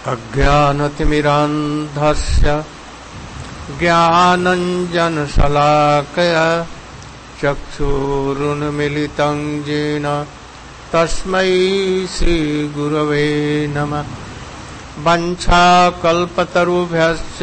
अज्ञानतिमिरान्धस्य ज्ञानञ्जनशलाकया चक्षुरुन्मिलितं येन तस्मै श्रीगुरवे नमः। वञ्चाकल्पतरुभ्यश्च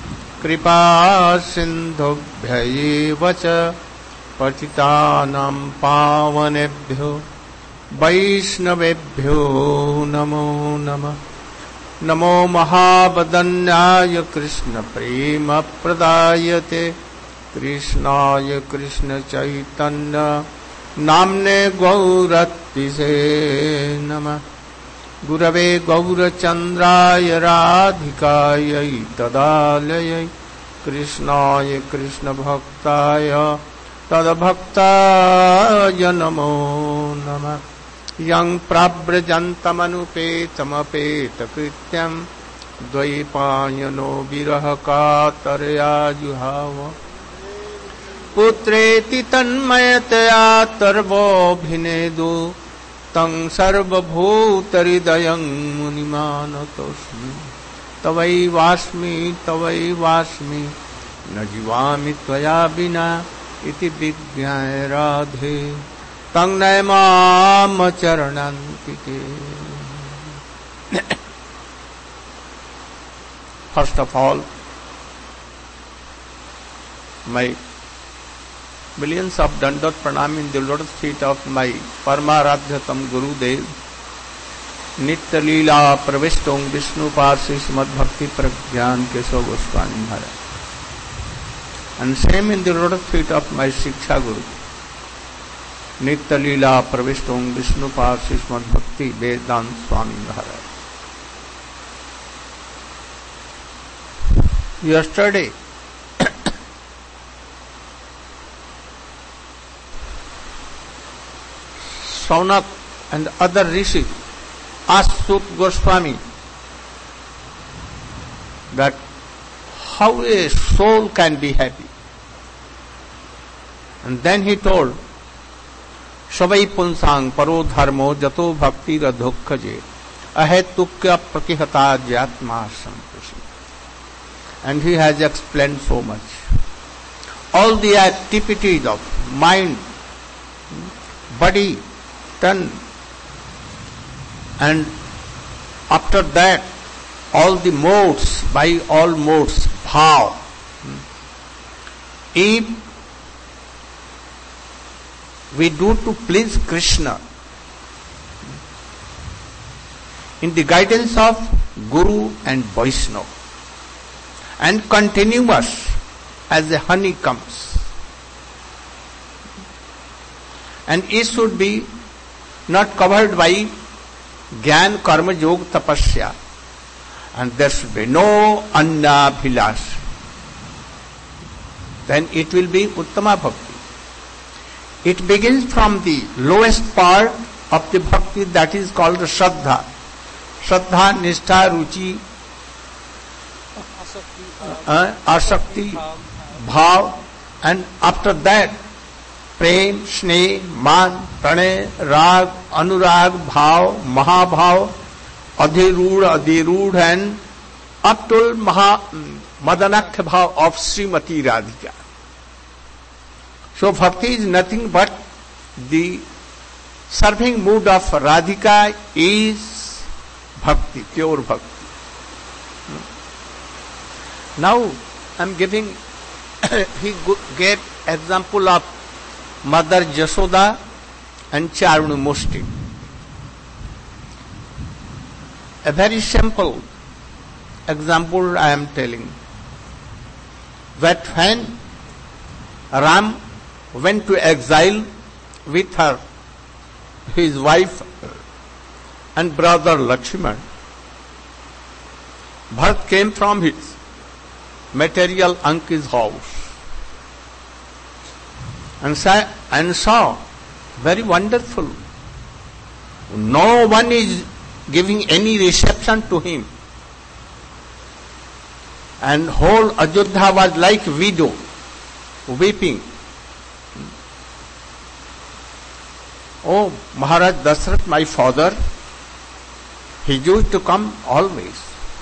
कृपासिन्धुभ्यैव च पतितानां पावनेभ्यो वैष्णवेभ्यो नमो नमः। नमो महावदन्याय कृष्णप्रेमप्रदायते कृष्णाय कृष्णचैतन्य नाम्ने गौरत्तिसे नमः। गुरवे गौरचन्द्राय राधिकायै तदालयै कृष्णाय कृष्णभक्ताय तद्भक्ताय नमो नमः। यं प्रव्रजन्तमनुपेतमपेतकृत्यं द्वैपायनो विरहकातरया जुहाव पुत्रेति तन्मयतया तर्वोऽभिनेदु तं सर्वभूतहृदयं मुनिमानतोऽस्मि। तवैवास्मि न जीवामि त्वया विना इति विज्ञाय राधे तं नयमामचरणन्तिके। First of all, my millions of dandot pranam in the lotus feet of my Paramaradhyatam Gurudev, Nitya Leela Pravistong Vishnu Parsi Srimad Bhakti Pragyan Keshav Goswami Maharaj. And same in the lotus feet of my Shiksha Guru, Nitya Leela Pravistong Vishnu Parsi Srimad Bhakti Vedanta Swami Maharaj. Yesterday, Saunak and other rishis asked Sut Goswami that how a soul can be happy. And then he told, Savai punsang paro dharmo jato bhakti radhokhaje ahetukya prakihata jatma sampusi. And he has explained so much. All the activities of mind, body, tongue, and after that all the modes, by all modes, bhav. If we do to please Krishna in the guidance of Guru and Vaishnava and continuous as a honey comes, and it should be not covered by Gyan, Karma, Yoga, Tapasya, and there should be no Anya Bhilash, then it will be Uttama Bhakti. It begins from the lowest part of the Bhakti, that is called Shraddha. Shraddha, Nishtha, Ruchi, Asakti, Bhav, and after that Prem, Sneh, Man, Pranay, Rag, Anurag, Bhav, Mahabhav, Adhirudh, and up to Madanakhya Bhav of Srimati Radhika. So Bhakti is nothing but the serving mood of Radhika is Bhakti, pure Bhakti. Now I am giving, he gave example of Mother Jashoda and Charunumushti. A very simple example I am telling. That when Ram went to exile with his wife and brother Lakshman, Bharat came from his material uncle's house and saw very wonderful. No one is giving any reception to him, and whole Ajodhya was like widow, weeping. Oh, Maharaj Dasrath, my father, he used to come always.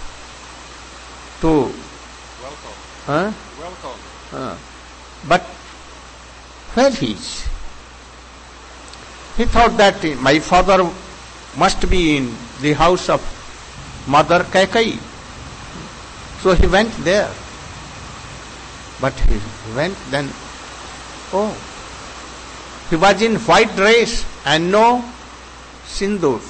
to Welcome. but where he is? He thought that my father must be in the house of Mother Kaikeyi. So he went there. But he went then, he was in white dress and no sindoor.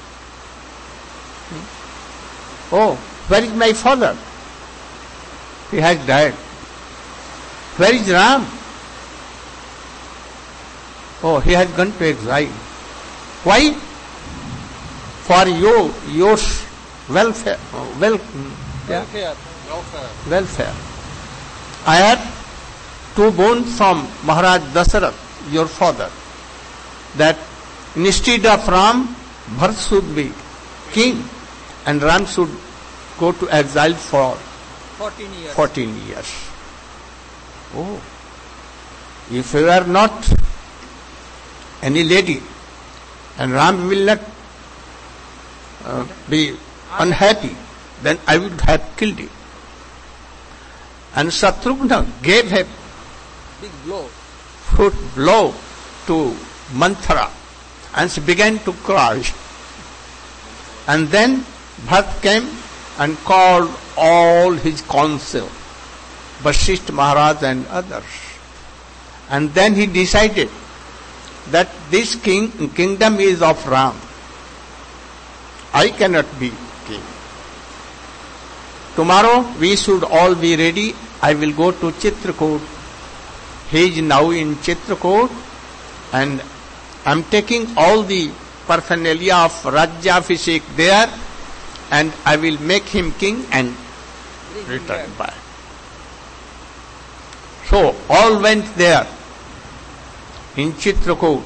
Oh, where is my father? He has died. Where is Ram? Oh, he has gone to exile. Why? For your welfare. Welfare. I had two bones from Maharaj Dasarath, your father, that instead of Ram, Bharat should be king and Ram should go to exile for 14 years. Oh, if you are not any lady and Ram will not be unhappy, then I would have killed him. And Shatrugna gave a big blow. foot blow to Manthara and she began to cry. And then Bharat came and called all his council, Vasishtha Maharaj and others. And then he decided that this kingdom is of Ram. I cannot be king. Tomorrow we should all be ready. I will go to Chitrakoot. He is now in Chitrakoot and I am taking all the paraphernalia of Rajyabhishek there and I will make him king and return back. So all went there in Chitrakoot.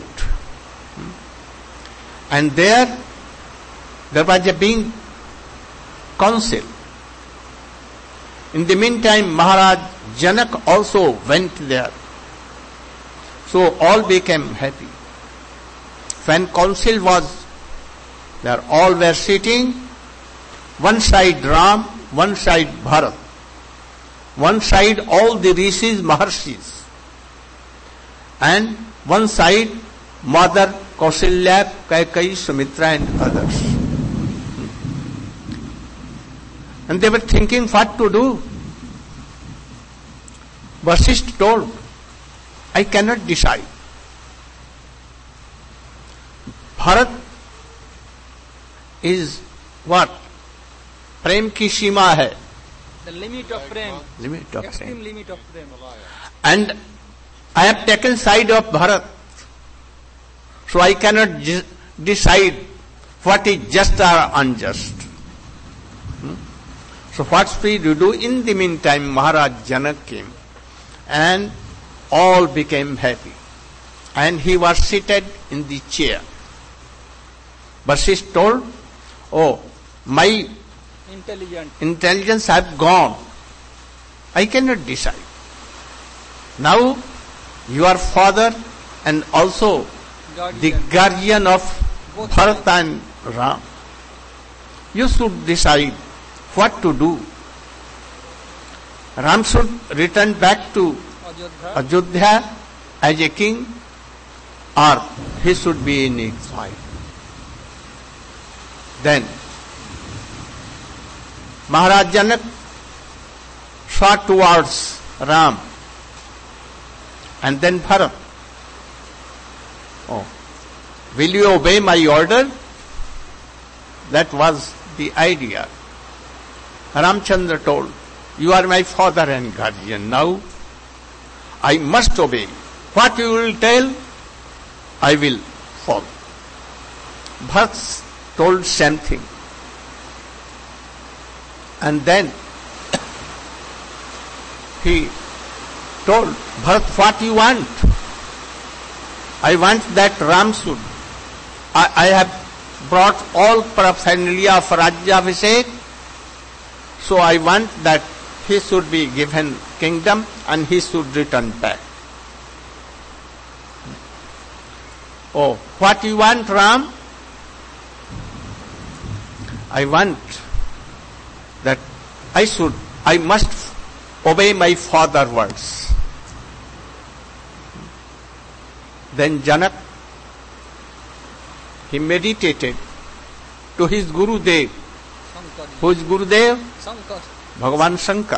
And there was a big council. In the meantime, Maharaj Janak also went there. So all became happy. When council was there, all were sitting, one side Ram, one side Bharat, one side all the rishis, maharshis, and one side Mother Kausalya, Kaikeyi, Sumitra and others. And they were thinking what to do. Vasishtha told, I cannot decide. Bharat is what? Prem ki seema hai. The limit of prem. Extreme limit of prem. And I have taken side of Bharat. So I cannot decide what is just or unjust. So what we do? In the meantime, Maharaj Janak came and all became happy. And he was seated in the chair. Vasishtha told, oh, my intelligence have gone. I cannot decide. Now, your father and also the guardian of Bharat and Ram, you should decide what to do. Ram should return back to Ajodhya as a king or he should be in exile. Then Maharaj Janak saw towards Ram and then Bharat. Oh, will you obey my order? That was the idea. Ramchandra told, you are my father and guardian. Now I must obey. What you will tell, I will follow. Bharat told same thing. And then he told Bharat, what you want? I want that Ram should. I have brought all paraphernalia of Rajyabhishek, so I want that he should be given kingdom and he should return back. Oh, what you want, Ram? I want that I should I must obey my father's words. Then Janak, he meditated to his Gurudev. Who is Gurudev? Shankar. Bhagavan Shankar.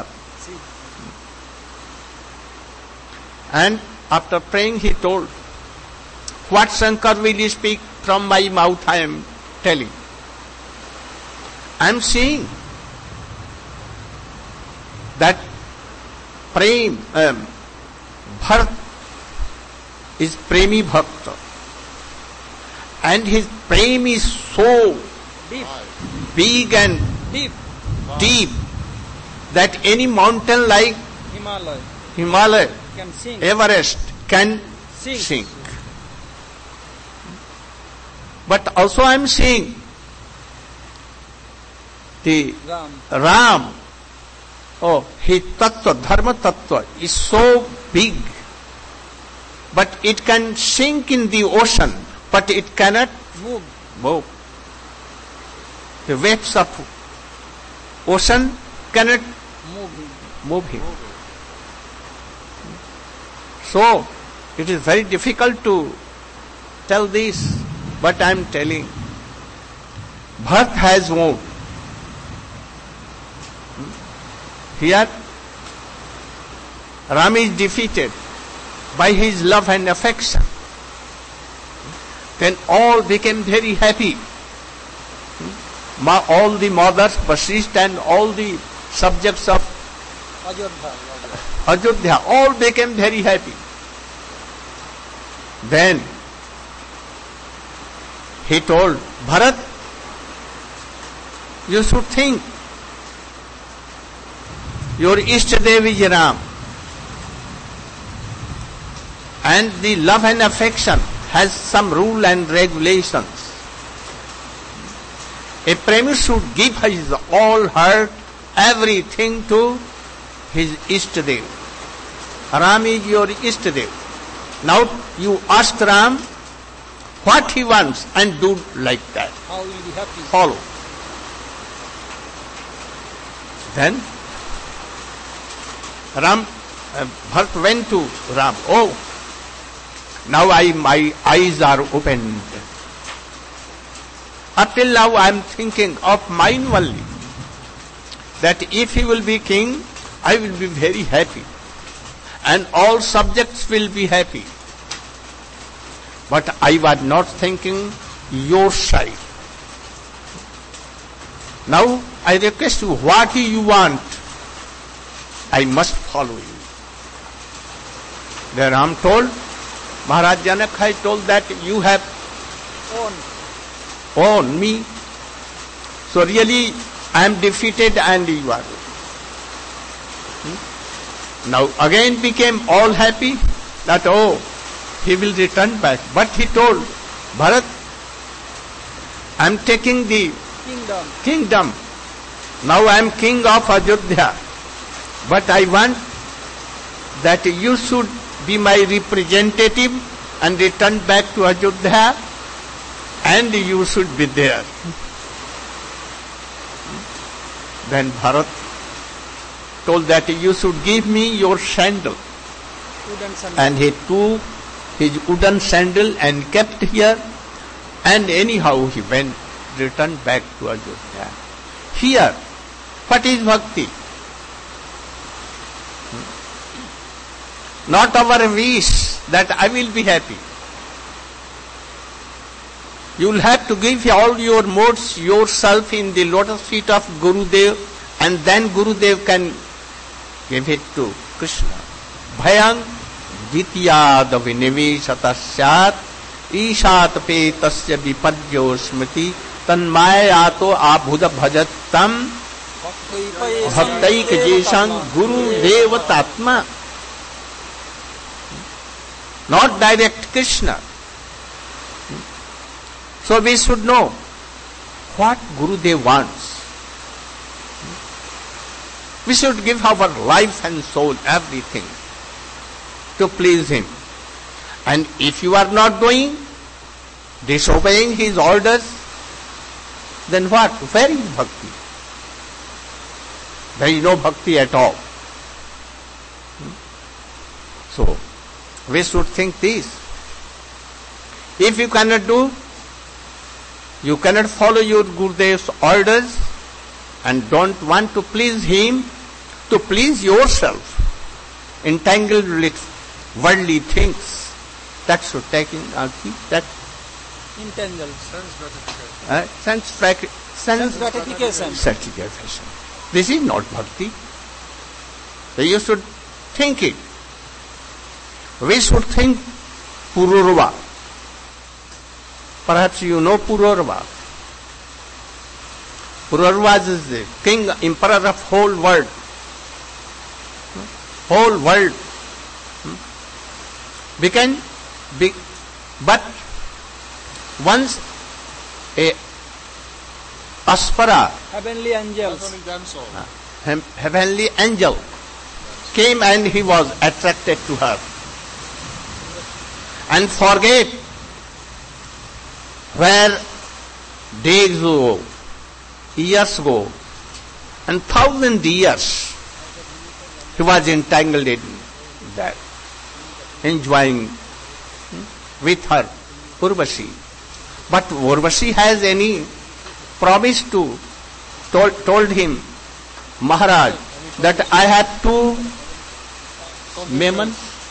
And after praying he told, what Shankar will speak from my mouth I am telling. I am seeing that Prem, Bharat is Premi Bhakta. And his Prem is so Deep. big and Deep. deep that any mountain like Himalaya. Himalaya, Can sing. Everest can Sing. sink. But also I am seeing the Ram, his tattva, dharma tattva is so big, but it can sink in the ocean, but it cannot move. The waves of ocean cannot move him. So, it is very difficult to tell this, but I am telling. Bharat has moved. Here, Ram is defeated by his love and affection. Then all became very happy. All the mothers, Vasishtha and all the subjects of Ajodhya, all became very happy. Then he told Bharat, you should think your Ishtadev is Ram, and the love and affection has some rule and regulations. A premi should give his all heart, everything to his Ishtadev. Ram is your Ishtadev. Now you ask Ram what he wants and do like that. How will be happy? Follow. Then Bharat went to Ram. Oh, now my eyes are opened. Up till now I am thinking of mine only. That if he will be king, I will be very happy. And all subjects will be happy. But I was not thinking your side. Now I request you, what you want, I must follow you. Then Ram told, Maharaj Janak, I told that you have owned me. So really I am defeated and you are. Now again became all happy that he will return back. But he told Bharat, I am taking the kingdom. Now I am king of Ajodhya. But I want that you should be my representative and return back to Ajodhya, and you should be there. Then Bharat told that you should give me your sandal. And he took his wooden sandal and kept here, and anyhow he returned back to Ajodhya. Here, what is bhakti? Not our wish that I will be happy. You will have to give all your modes yourself in the lotus feet of Gurudev, and then Gurudev can give it to Krishna. Bhayang Jityad Vinivesatasyat Ishat Petasya Vipadyo Smriti Tanmayato Abhuda Bhajattam Bhaktaik Jesang Gurudev Tatma. Not direct Krishna. So we should know what Gurudev wants. We should give our life and soul, everything, to please him. And if you are not doing, disobeying his orders, then what? Where is bhakti? There is no bhakti at all. So, we should think this. If you cannot do, you cannot follow your Gurudev's orders and don't want to please him, to please yourself, entangled with worldly things, that should take in that Entangled. sense gratification. satisfaction. This is not bhakti. So you should think it. We should think Pururva. Perhaps you know Pururva. Pururva is the king, emperor of whole world. Whole world. But once a Aspara, Heavenly angels. heavenly angel, came and he was attracted to her and forget where days go, years go, and 1,000 years he was entangled in that, enjoying with her, Urvashi. But Urvashi has any promise told him, Maharaj, that I have two Memon.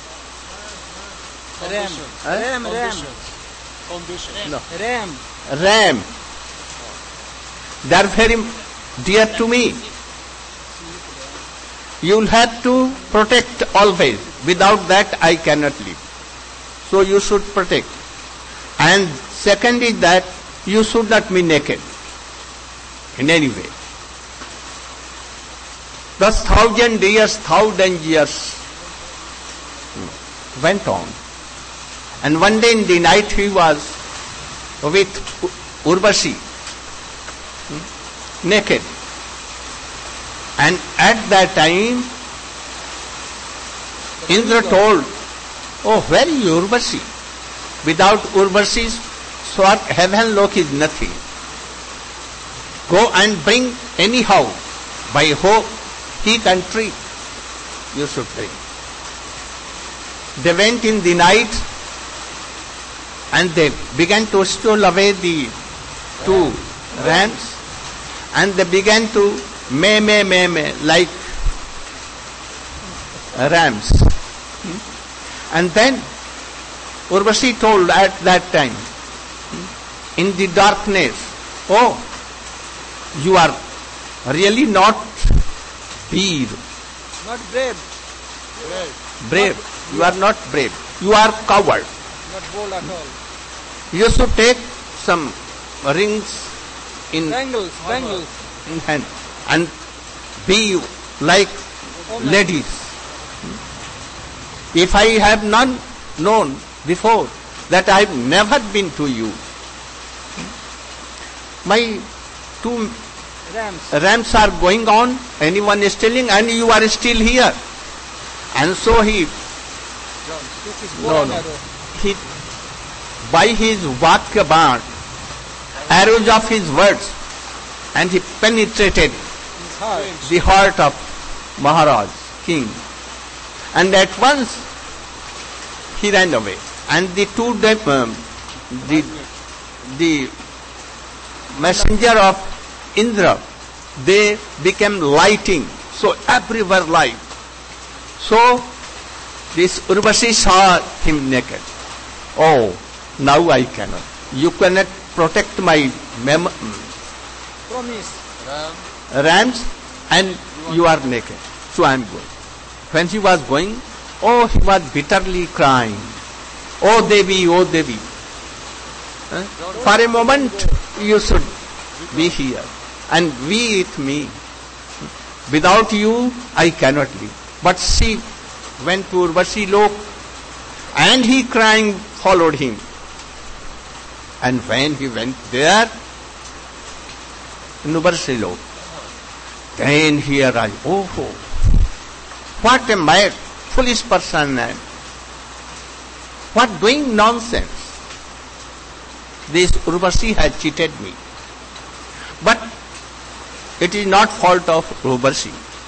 Ram. They are very dear to me. You will have to protect always. Without that I cannot live. So you should protect. And second is that you should not be naked in any way. Thus 1,000 years went on. And one day in the night he was with Urvashi, naked. And at that time, Indra told, oh, where is Urvashi? Without Urvashi's sword, heaven lok is nothing. Go and bring anyhow, by heat and tree, you should bring. They went in the night and they began to steal away the two rams and they began to may like rams. And then Urvashi told at that time, in the darkness, oh, you are really not Veer. Not brave. Brave. You are not brave. You are coward. Not bold at all. You should take some rings in Bangles. in hand and be like ladies. If I have not known before that I have never been to you, my two rams are going on, anyone is stealing, and you are still here. And so he by his Vakya Band, arrows of his words, and he penetrated the heart of Maharaj, king. And at once he ran away. And the messenger of Indra, they became lighting. So everywhere light. So this Urvashi saw him naked. Oh, now I cannot. You cannot protect my rams and you are naked. So I am going. When he was going, oh, he was bitterly crying. Oh Devi, oh Devi. For a moment you should be here and be with me. Without you I cannot live. But she went to Urvashi Lok and he crying followed him. And when he went there, in Urvashi Lok, then he arrived. Oh, what a mad, foolish person I am. What doing nonsense. This Urvashi has cheated me. But it is not fault of Urvashi.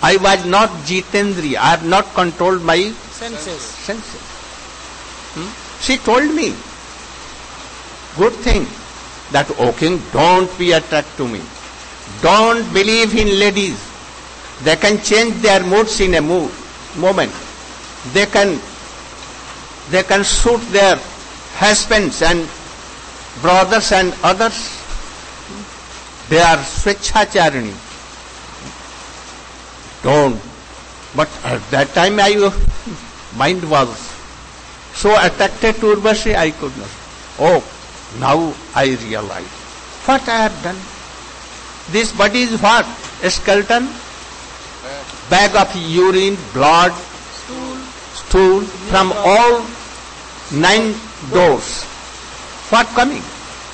I was not Jitendriya. I have not controlled my senses. She told me, good thing, that, O king, don't be attracted to me. Don't believe in ladies. They can change their moods in a moment. They can shoot their husbands and brothers and others. They are swechhacharini. Don't. But at that time my mind was so attracted to Urvashi, I could not. Oh, now I realize what I have done. This body is what? A skeleton? Bag of urine, blood, stool from all 9 doors. What coming?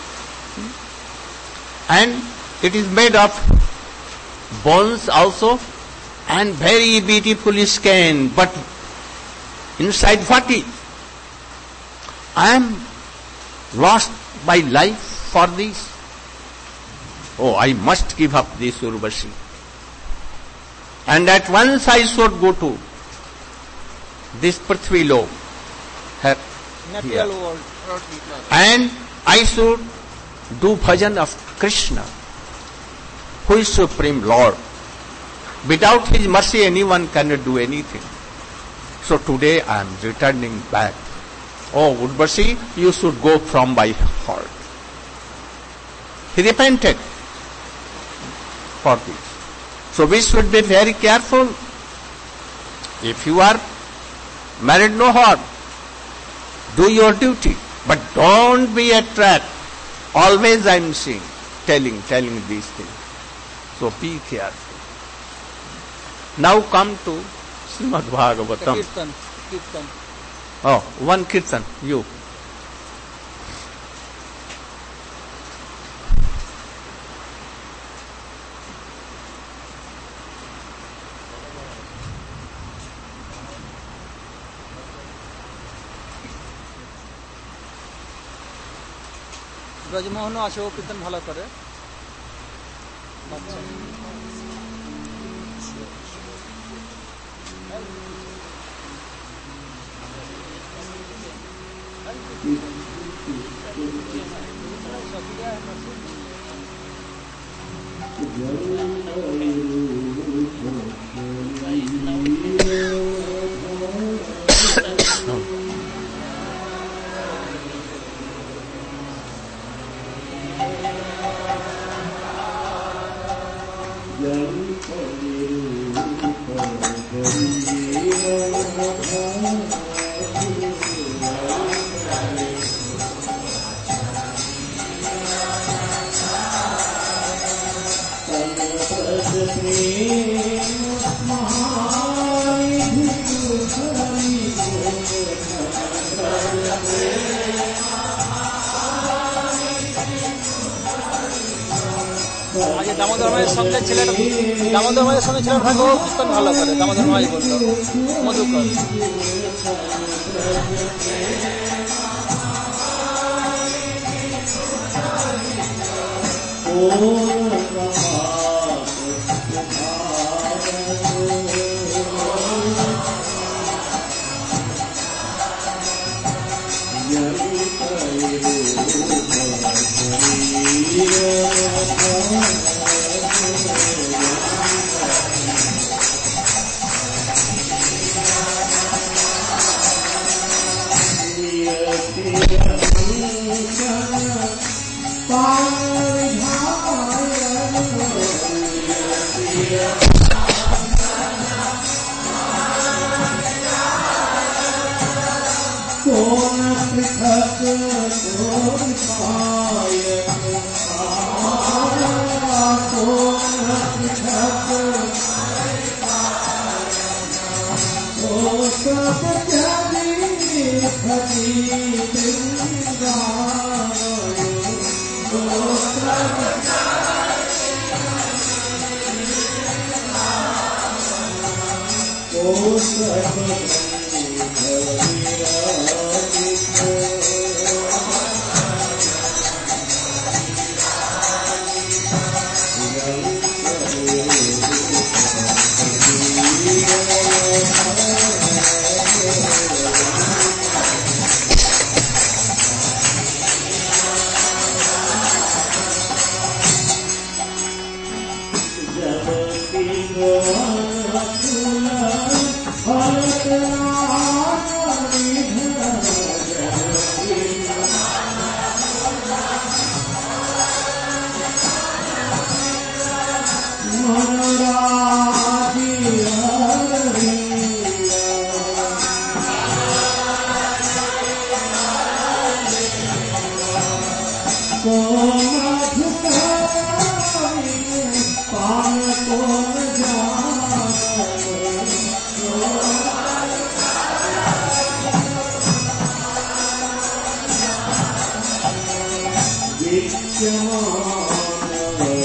And it is made of bones also and very beautiful skin. But inside what is? I am lost my life for this. Oh, I must give up this Urvashi. And at once I should go to this Prithvi Lok, natural world, and I should do bhajan of Krishna, who is Supreme Lord. Without His mercy, anyone cannot do anything. So today I am returning back. Oh, Urvashi, you should go from my heart. He repented for this. So we should be very careful. If you are married, no harm. Do your duty. But don't be attracted. Always I am saying, telling these things. So be careful. Now come to Srimad Bhagavatam. Kirtan. Oh, one Kirtan, you. ব্রজমোহনও আছে, ও কীর্তন ভালো করে। আগে দামোদর মায়ের সঙ্গে ছেলেটা, দামোদর মায়ের সঙ্গে ছেলেটা থাকে, ও কীর্তন ভালো করে। দামোদর মাই বলল মধুকর।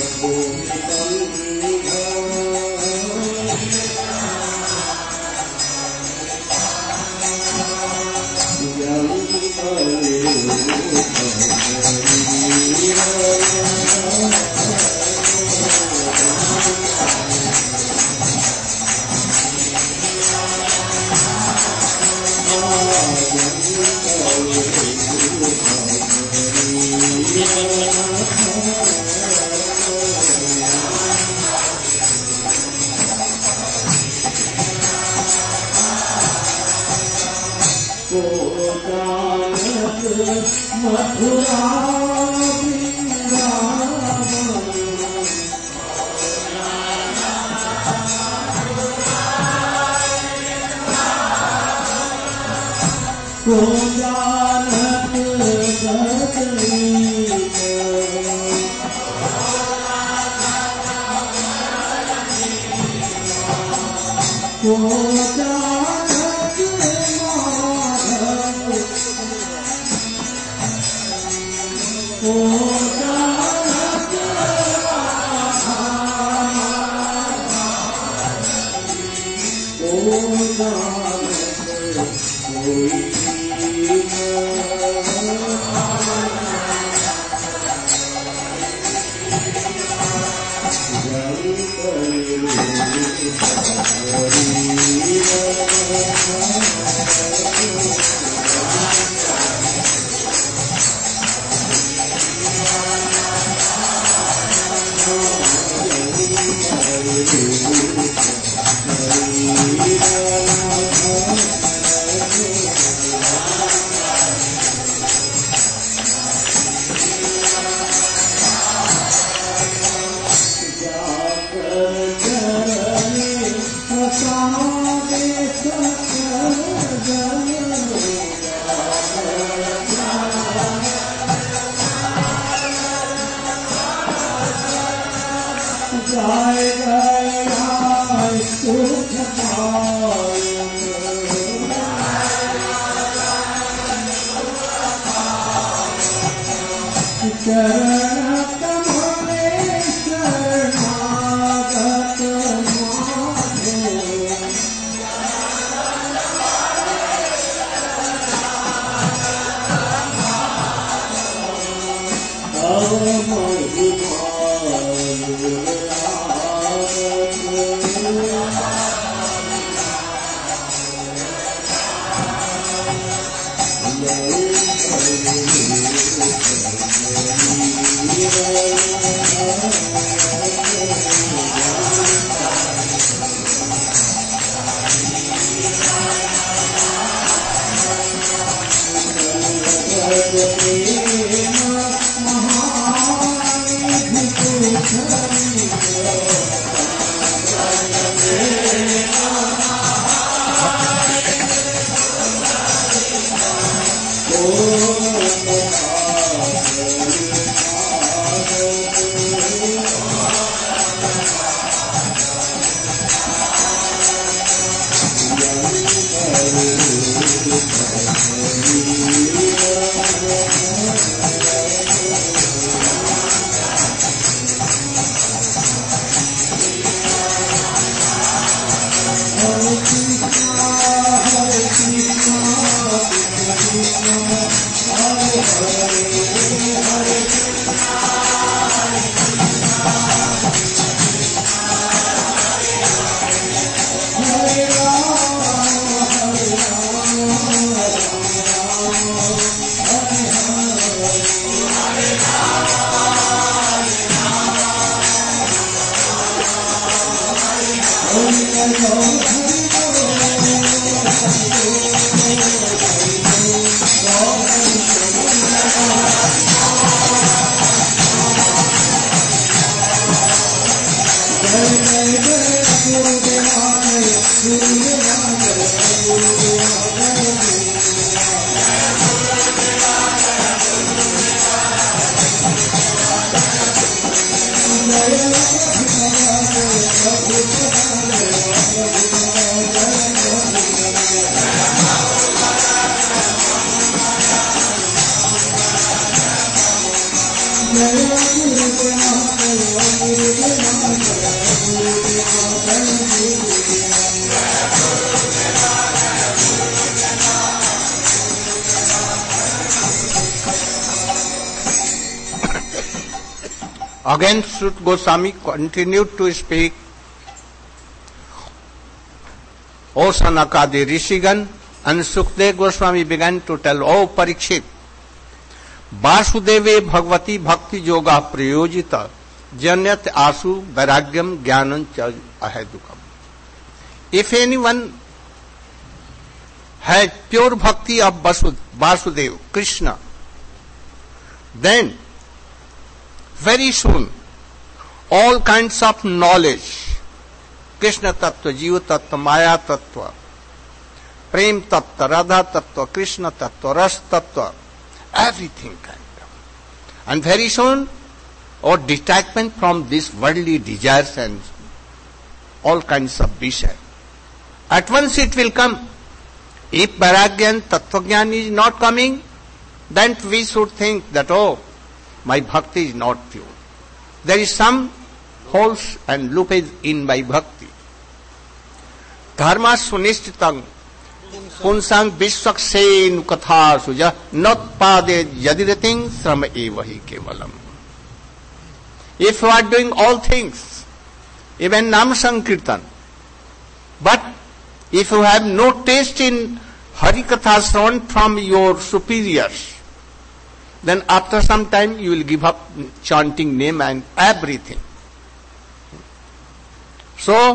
Jai Guru Dev Again, Sut Goswami continued to speak. O Sanakadi Rishigan, and Sukdev Goswami began to tell, O Parikshit, Vasudeve Bhagavati Bhakti Yoga Prayojita Janyat Asu Vairagyam Jnanam Cha Ahedukam. If anyone has pure bhakti of Vasudeva, Krishna, then very soon all kinds of knowledge, Krishna Tattva, Jiva Tattva, Maya Tattva, Prem Tattva, Radha Tattva, Krishna Tattva, Ras Tattva, everything can come. And very soon, or detachment from these worldly desires and all kinds of desire. At once it will come. If Vairagyan, Tattvagyan is not coming, then we should think that, oh, my bhakti is not pure. There is some holes and loopage in my bhakti. Dharma sunishchitang punsang vishwaksen katha suja not pade yadirating sram evahi kevalam. If you are doing all things, even Nam Sankirtan, but if you have no taste in Harikatha Shravan from your superiors, then after some time you will give up chanting name and everything. So,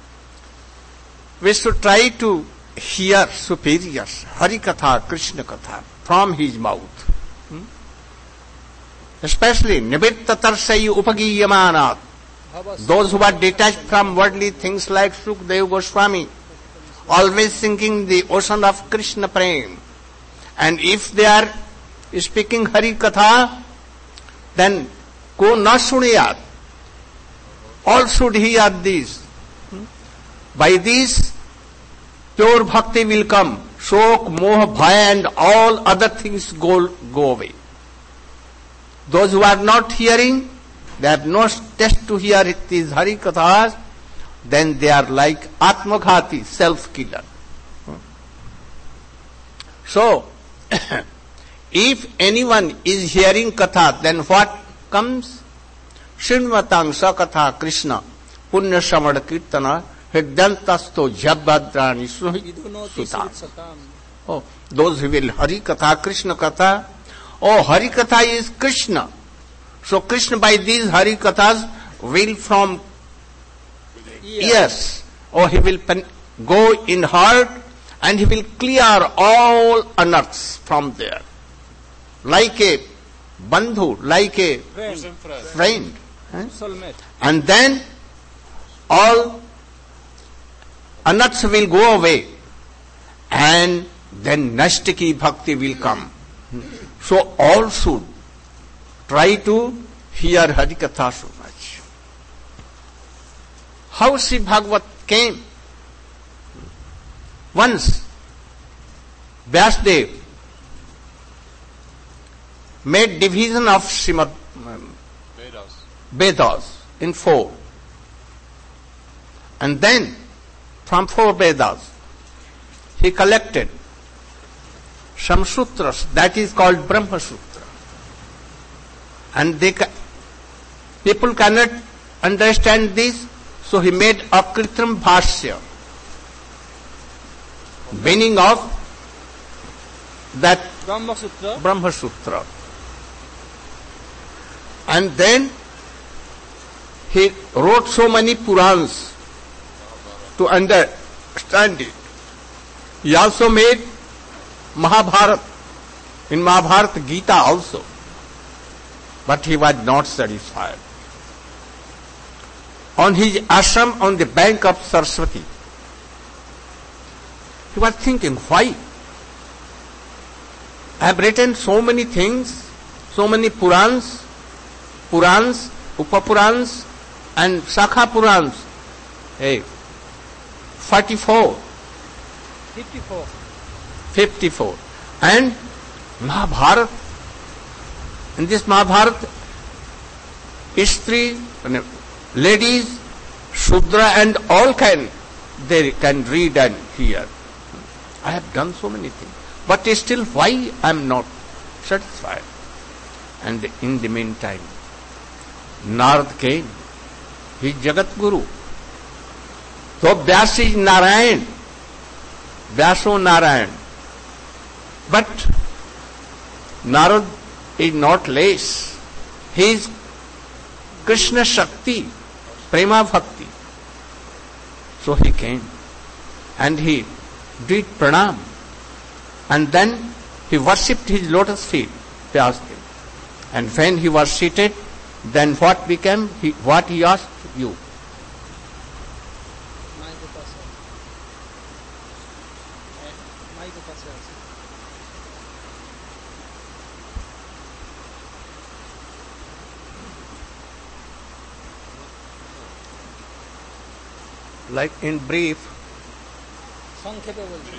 we should try to hear superiors, Harikatha, Krishna Katha, from his mouth. Especially, Nivittatarsai Upagiyamanat, those who are detached from worldly things like Sukadeva Goswami, always thinking the ocean of Krishna Prem. And if they are speaking Hari Katha, then ko na suniyat. All should hear this. By this, pure bhakti will come. Shok, moha, bhaya and all other things go away. Those who are not hearing, they have no taste to hear these Hari Kathas, then they are like Atmaghati, self-killer. So, if anyone is hearing Katha, then what comes? Srinvatang Sakatha Krishna, Punya Samad Kirtana, Hridyantasto Jabbadrani Suta. Oh, those who will Hari Katha, Krishna Katha. Oh, Hari Katha is Krishna. So Krishna by these Hari Kathas will from ears, or he will go in heart and he will clear all unearths from there. Like a bandhu, like a friend. And then all unearths will go away and then Nastiki Bhakti will come. So all should try to hear Harikatha so much. How Sri Bhagavat came? Once Vyasdev made division of Srimad Vedas in 4. And then from 4 Vedas he collected some sutras, that is called Brahma Sutra. And people cannot understand this, so he made a Kritram Bhashya, meaning of that Brahma Sutra. And then he wrote so many Purans to understand it. He also made Mahabharata, in Mahabharata Gita also. But he was not satisfied. On his ashram on the bank of Saraswati, he was thinking, why? I have written so many things, so many Purans, Upapurans and Sakha Purans. 54. And Mahabharata. In this Mahabharata, Istri, ladies, Shudra and all they can read and hear. I have done so many things. But still, why I am not satisfied? And in the meantime, Narad came. He is Jagat Guru. So Vyas is Narayan. Vyaso Narayan. But Narad is not less. He is Krishna Shakti, Prema Bhakti. So he came and he did pranam. And then he worshipped his lotus feet, Vyasdev. And when he was seated, then what became? What he asked you? Like in brief, সংক্ষেপে বলছি।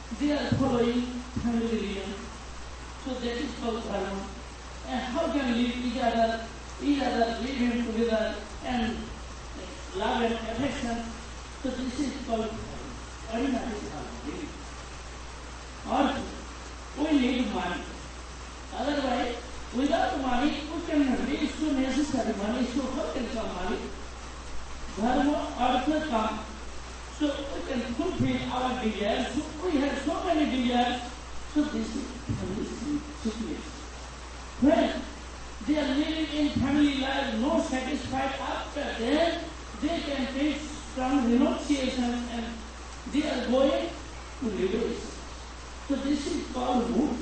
they are following family religion. So that is called dharma. And how can live each other living together and love and affection? So this is called ordinary living. Also, we need money. Otherwise, without money, we cannot live. It's so necessary money. So how can come money? Dharma, artha, kam. So we can fulfill our desires. So we have so many desires. So this is family situation. When they are living in family life, no satisfied after that, they can face some renunciation and they are going to liberation. So this is called mood.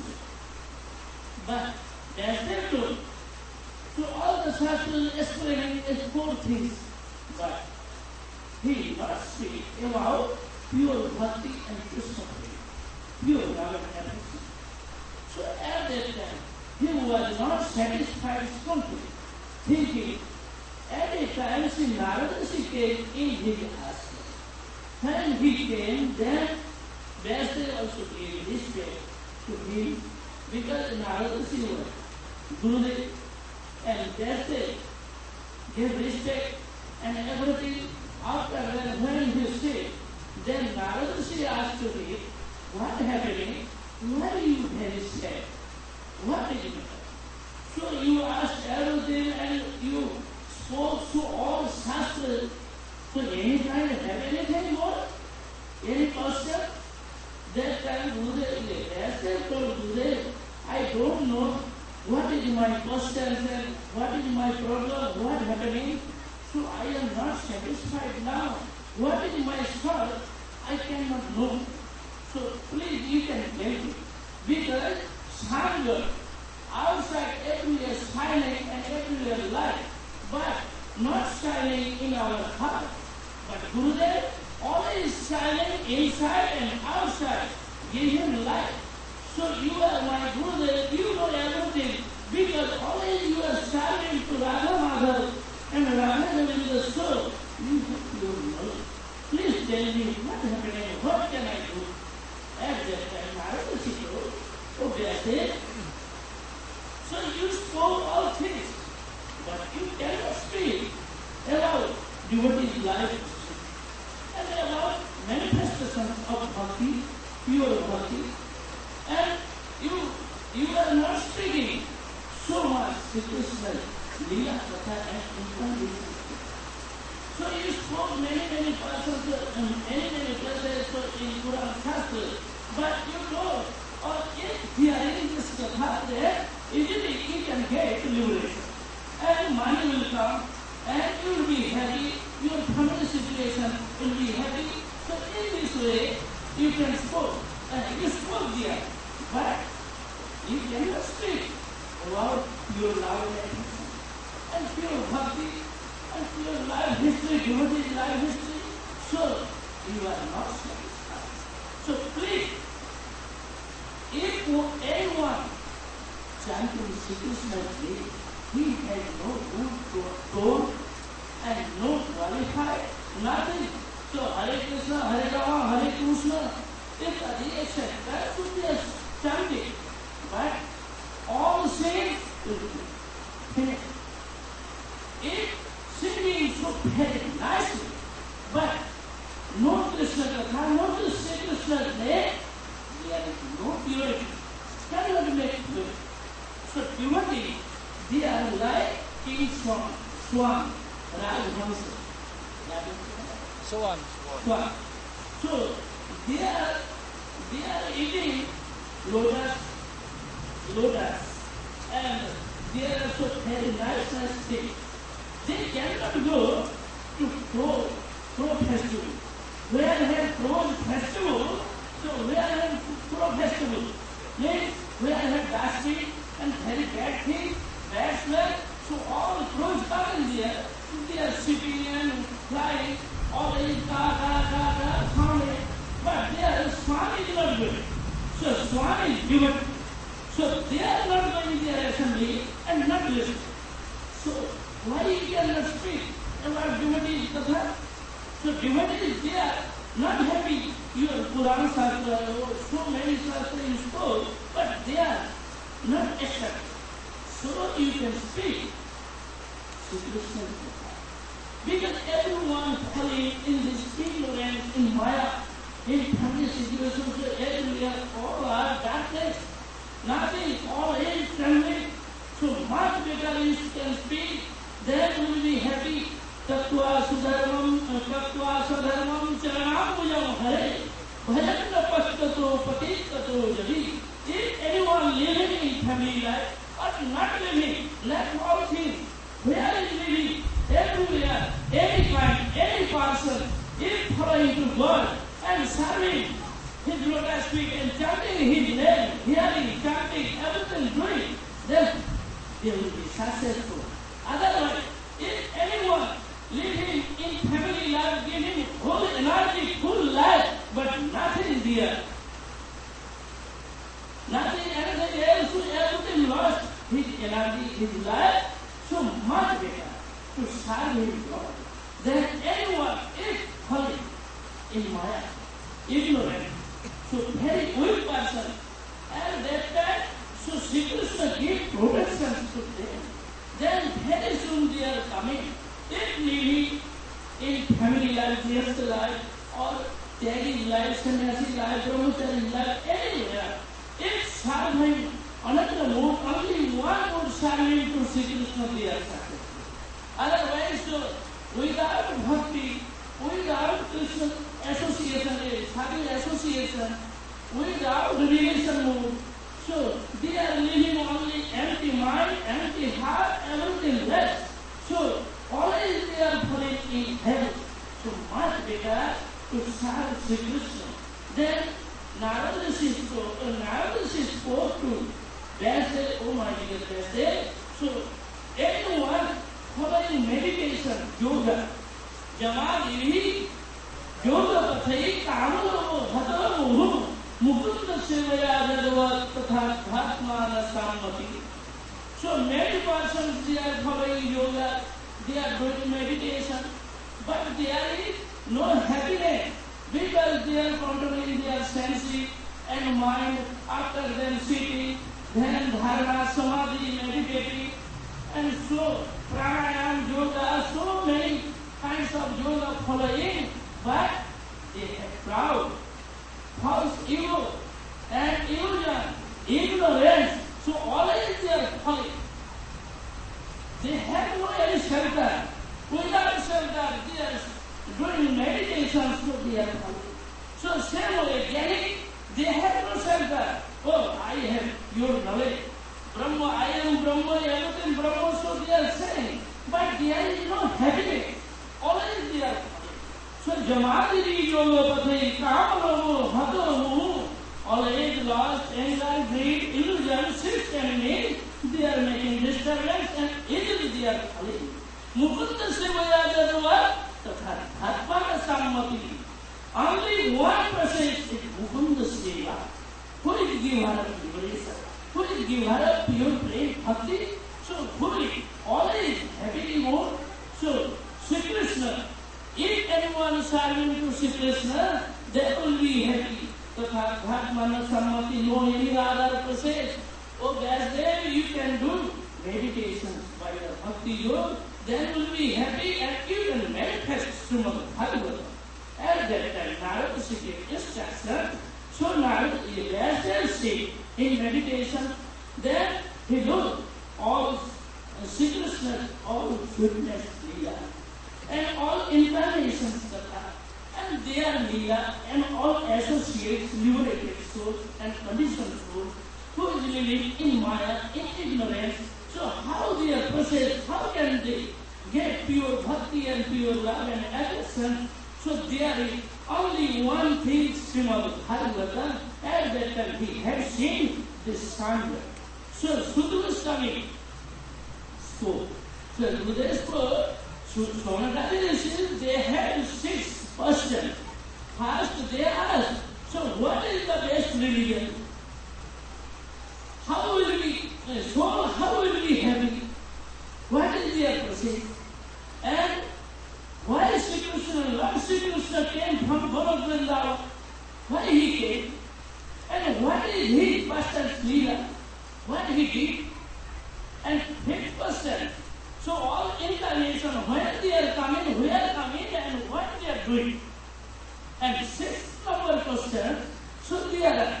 But that's their truth. So all the Shastras explaining is four things. But he must speak about pure bhakti and Krishna faith, pure love and affection. So at that time, he was not satisfied completely, thinking at a time Sri Narada came in his ashram. When he came, then Vyasdev also gave respect to him because Narada was Gurudev and Vyasdev gave respect and everything. After that, when he said, then Narada asked to me, what happening? Why you very sad? What is it? So you asked everything and you spoke to all Shastras. So any kind of have anything more? Any question? That time Gurudev told Gurudev, I don't know what is my question and what is my problem, what happening. So I am not satisfied now. What is my soul? I cannot know. So please you can tell me. Because Sangha, outside everywhere shining and everywhere light, but not shining in our heart. But Gurudev always shining inside and outside, give him light. So you are my Gurudev, you know everything, because always you are shining to Radha Madhav, and Radha is the soul. You have your knowledge. Please tell me what happening, what can I do? At that time, Narada told, oh Vyasdev, so you spoke all things, but you cannot speak about devotee's life and about manifestation of bhakti, pure bhakti, and you are not speaking so much Krishna, Leela, Katha and incarnation. So you spoke many persons, many places in Quran Shastra, but you know, or if hearing this Katha there, easily you can get liberation. And money will come, and you will be happy, your family situation will be happy. So in this way, you can spoke, and you spoke there, but you cannot speak about your love and pure bhakti, and pure life history, devotee life history. So you are not satisfied. So please, if anyone chanting Sri Krishna's name, he has no good tone and no qualified, nothing. So Hare Krishna, Hare Rama, Hare Krishna, etc. should be chanting. But all saints will be finished. If singing so very nicely, but no Krishna Katha, no Sri Krishna's name, there is no purity. Cannot make purity. So devotee, they are like King Swan, Rajvansa. Swan. So they are eating lotus, and they are so very nice things. They cannot go to crow festival. Where they have crow festival, so where they have crow festival, means where they have dusty and very bad things, bad smell, so all the crows come in there, they are sitting and flying, all is sounding, but their Swami is not good. So Swami is given. So they are not going to their assembly and not listening. So why you cannot speak about devotee Katha? So devotee is there not happy your Purana Shastra or so many Shastra you spoke, but they are not accepted. So you can speak Sri Krishna's Katha. Because everyone falling in this ignorance, in Maya, in family situations, everywhere, all are darkness. Nothing, all is trembling. So much better you can speak, then you will be happy. Tattva sudharmam charanam mujam hare. Bhajanna pastato patitato jadi. If anyone living in family life, or not living, let all things, where is living, everywhere, any kind, any person, if following to God and serving His lotus feet and chanting His name, hearing, chanting, everything doing, then they will be successful. Otherwise, if anyone living in family life, giving full energy, full life, but nothing there, nothing, anything else, everything lost, his energy, his life, so much better to serve his God than anyone is falling in Maya, ignorant, so very weak person. And that time, so Sri Krishna gave protection to them. Then very soon they are coming. If living in family life, gೃಹಸ್ಥ life, or Tyagi life, sannyasi life, brahmachari life, anywhere, if serving another mode, only one would serving to Sri Krishna, they are successful. Otherwise, so without bhakti, without Krishna association, sadhu association, without relation mode, so they are living only empty mind, empty heart, everything less. So always they are falling in hell. So much better to serve Sri Krishna. Then Narada Rishi spoke to Vyasa, oh my dear Vyasa. So anyone following meditation, yoga, Jamadiri, yoga pathai, kamalo, bhatalo, mukunda sevaya jadava tatha bhatmana sammati. So many persons they are following yoga, they are doing meditation, but there is no happiness because they are controlling their senses and mind after them sitting, then dharana, samadhi, meditating, and so pranayam, yoga, so many kinds of yoga following, but they have proud, false ego, and illusion, ignorance, so always they are falling. They have no any shelter. Without shelter, they are doing meditation, so they are falling. So same way, Jnani, they have no shelter. Oh, I have your knowledge. Brahma, I am Brahma, everything Brahma, so they are saying. But there is no happiness. Always they are falling. So Jamadiri yoga pathai, kamalomo, bhatalomo, always lost, anger, greed, illusion, six enemies, they are making disturbance and easily they are falling. Mukunda sevaya jadava tatha bhatmana sammati. Only 1% is Mukunda seva. Who will give her liberation? Who will give her pure prem bhakti? So fully, always happy mode. So Sri Krishna, if anyone is serving to Sri Krishna, they will be happy. Tatha bhatmana sammati, no any other process. Oh, Vyasdev, you can do meditation by the bhakti yoga, then you will be happy and you can manifest Srimad Bhagavatam. At that time, Narada Rishi instruction. So Narada Vyasdev stayed in meditation, then he looked all Sri Krishna's all sweetness Leela and all incarnations Katha and their Leela and all associates, liberated souls and conditioned souls who is living in Maya, in ignorance. So how they are possessed, how can they get pure bhakti and pure love and affection? So there is only one thing, Srimad Bhagavatam, at that time he had seen this standard. So Sudra Swami spoke. So Sudra spoke, Sonakari Rishi, they had 6 questions. First they asked, so what is the best religion? How will we happy? What is their process? And why Sri Krishna, Lord Sri Krishna came from Goraknath Krishna's Leela, what he did. And fifth question, so all incarnation, when they are coming, and what they are doing. And sixth number question, so they are,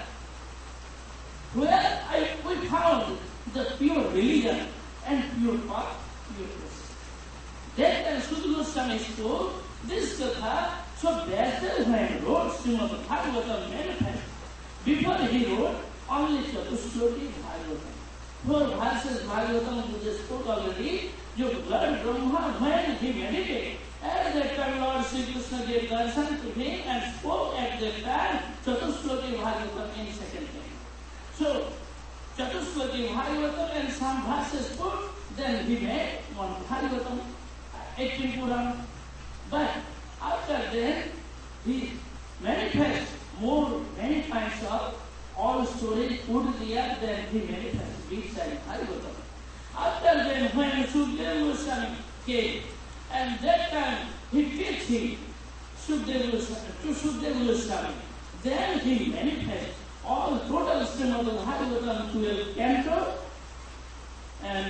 we found the pure religion and pure path, pure Krishna. That time Sudra Goswami spoke this Katha, so Vyasa when wrote Srimad Bhagavatam manifest, before he wrote only Chatusloki Bhagavatam. 4 verses Bhagavatam Buddha spoke already, Lord Brahma, when he meditated, at that time Lord Sri Krishna gave darshan to him and spoke at that time Chatusloki Bhagavatam in second time. So, Chatusloki Bhagavatam and some verses spoke, then he made one Bhagavatam, 18 Puran. But after that, he manifests many kinds of all stories put there, then he manifests big side Bhagavatam. After that, when Sukadeva Goswami came, and that time he teach him Sukadeva Goswami, then he manifests all total Srimad Bhagavatam 12 canto and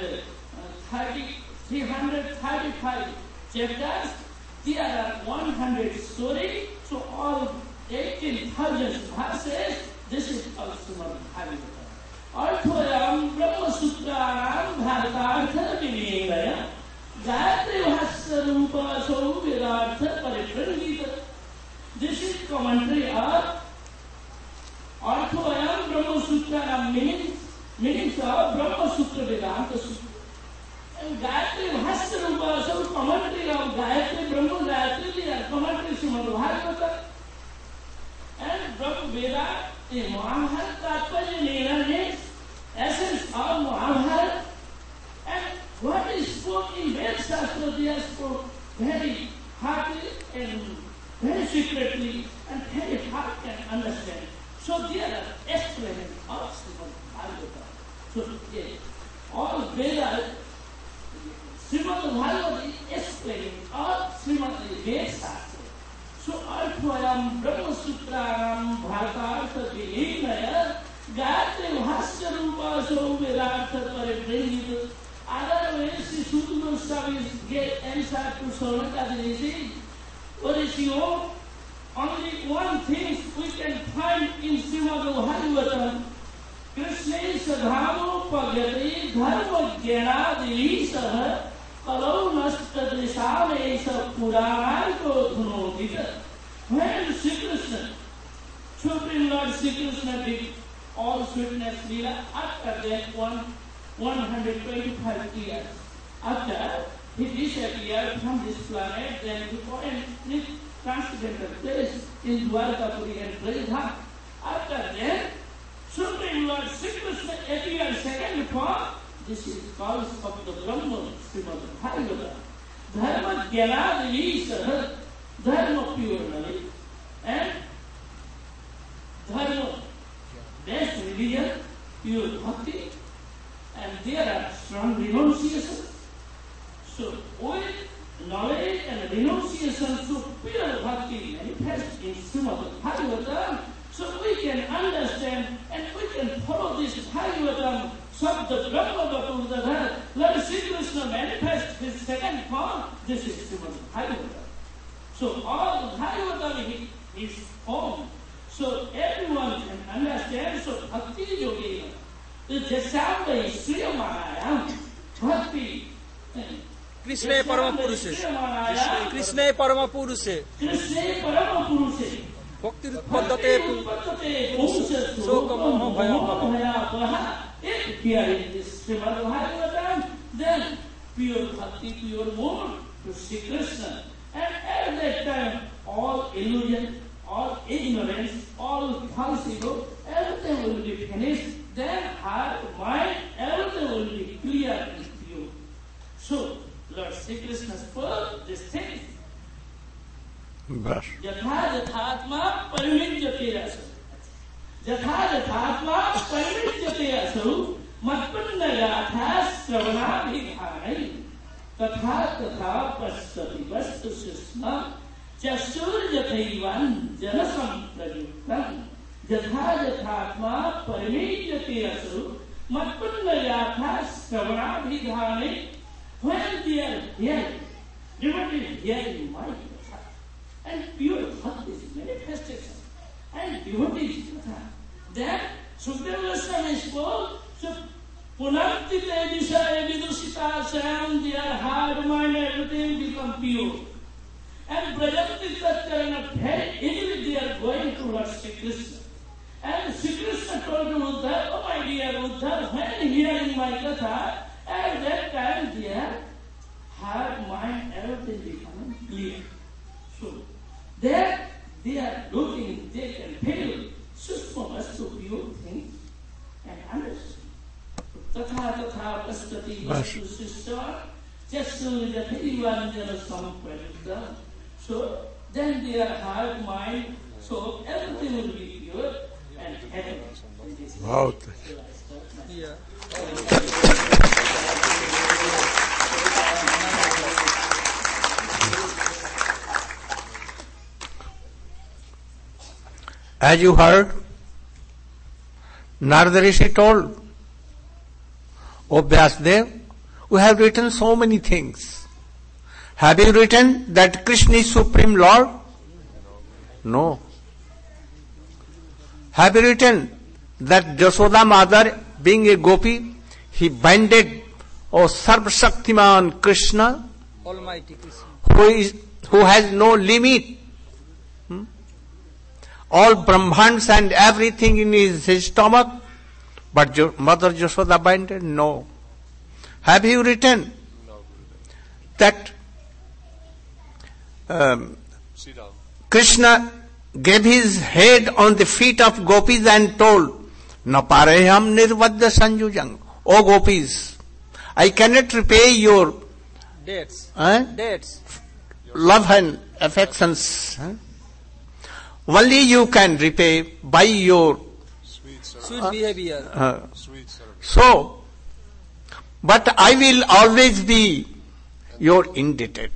335 chapters. There are 100 stories, so all 18,000 verses. This is called Srimad Bhagavatam. Arthayam Brahma Sutranam Bhartartha Vinegaya Gayatri Bhasya Rupa So Virartha Pariprandita. This is commentary of Arthayam Brahma Sutranam meanings of Brahma Sutra Vedanta Sutra. And Gayatri Bhasya Rupa So commentary of Gayatri Brahma Gayatri Leela commentary Srimad Bhagavatam. And Brahma Veda the Mahabharata Tatparya Leela means essence of Mahabharata. And what is spoken in Ved Shastra, they are spoken very heartily and very secretly and very hard can understand. So there are explanations of Srimad Bhagavatam. So yes, all Vedas, Srimad Bhagavatam is explaining all Srimad Ved Shastra. So, Arthayam Brahma Sutranam Bhartartha Vinegaya Gayatri Bhasya Rupa So Virartha Pariprandita. Otherwise, Sudra Goswami gave answer to Saunaka Rishi. What is your? Only one thing we can find in Srimad Bhagavatam. Krishna Sadhamo Pagyati Dharma Jnanadili Saha Kalau Nastadrisame Sa Puranarko Dhunodita. When Sri Krishna, Supreme Lord Sri Krishna did all sweetness Leela after that 125 years. After he disappeared from this planet, then he went in transcendental place in Dwarkapuri and Brajadham. After that, Supreme Lord Sri Krishna appeared second form. This is called of the Brahma Srimad Bhagavatam. Dharma Jnanadili Saha, Dharma pure knowledge, and Dharma best religion, pure bhakti, and there are strong renunciations. So with knowledge and renunciation, so pure bhakti manifests in Srimad Bhagavatam. So we can understand and we can follow this Bhagavatam. Sabda Brahma Bapurdadhar, Lord Sri Krishna manifests his second form. This is Srimad Bhagavatam. So all the Bhagavatam is form. So everyone can understand. So Bhakti Yogena, the Jasambhai Sriyamanayam, Bhakti. Krishna Parama Purushe. Krishna Parama Purushe. Krishna Parama Purushe. Bhakti Paddate Sokamoha Bhaya. If here in this Srimad Bhagavatam, then pure bhakti, pure mood to Sri Krishna. And at that time, all illusion, all ignorance, all false ego, everything will be finished. Then heart, mind, everything will be clear and pure. So, Lord Sri Krishna spoke this thing. Yatha yathatma parimijyate rasa. Yatha yathatma parimijyate rasa. Matpanna yatha sravanabhidhanai. Tatha tatha pasati vastu susma. Chasuryathaivan janasam prayuktam. Jatha Jathatma Paramejyate Asu Matpanna Yatha Sravanabhidhane. When they are hearing, devotees hearing my Katha, and pure Bhakti is manifestation, and devotees Katha, then Sukadeva Goswami spoke, so Punartite Visaya Vidusita Sam, their heart, mind, everything become pure. And Prajapatis are telling us, hey, anyway they are going towards Sri Krishna. And Sri Krishna told to Uddhav, oh my dear Uddhav, when hearing my Katha, at that time their heart, mind, everything becoming clear. So, there they are looking, they can feel Sushma Vastu pure things and understand. Tatha tatha pastati vastu sishya jasu jathivanjana sampradita. So then their heart, mind, soul, everything will be pure and happy. Wow. Yeah. As you heard, Narada Rishi told, O Vyasdev, we have written so many things. Have you written that Krishna is Supreme Lord? No. Have you written that Jasoda Mother, being a gopi, he binded, O Sarv Shaktiman Krishna, Almighty Krishna, who has no limit. All Brahmans and everything in his stomach, but Mother Jasoda binded? No. Have you written that Krishna gave his head on the feet of gopis and told, Napareham nirvadya sanjujang. O gopis, I cannot repay your dates, love and affections. Only you can repay by your sweet behavior. So, but I will always be your indebted.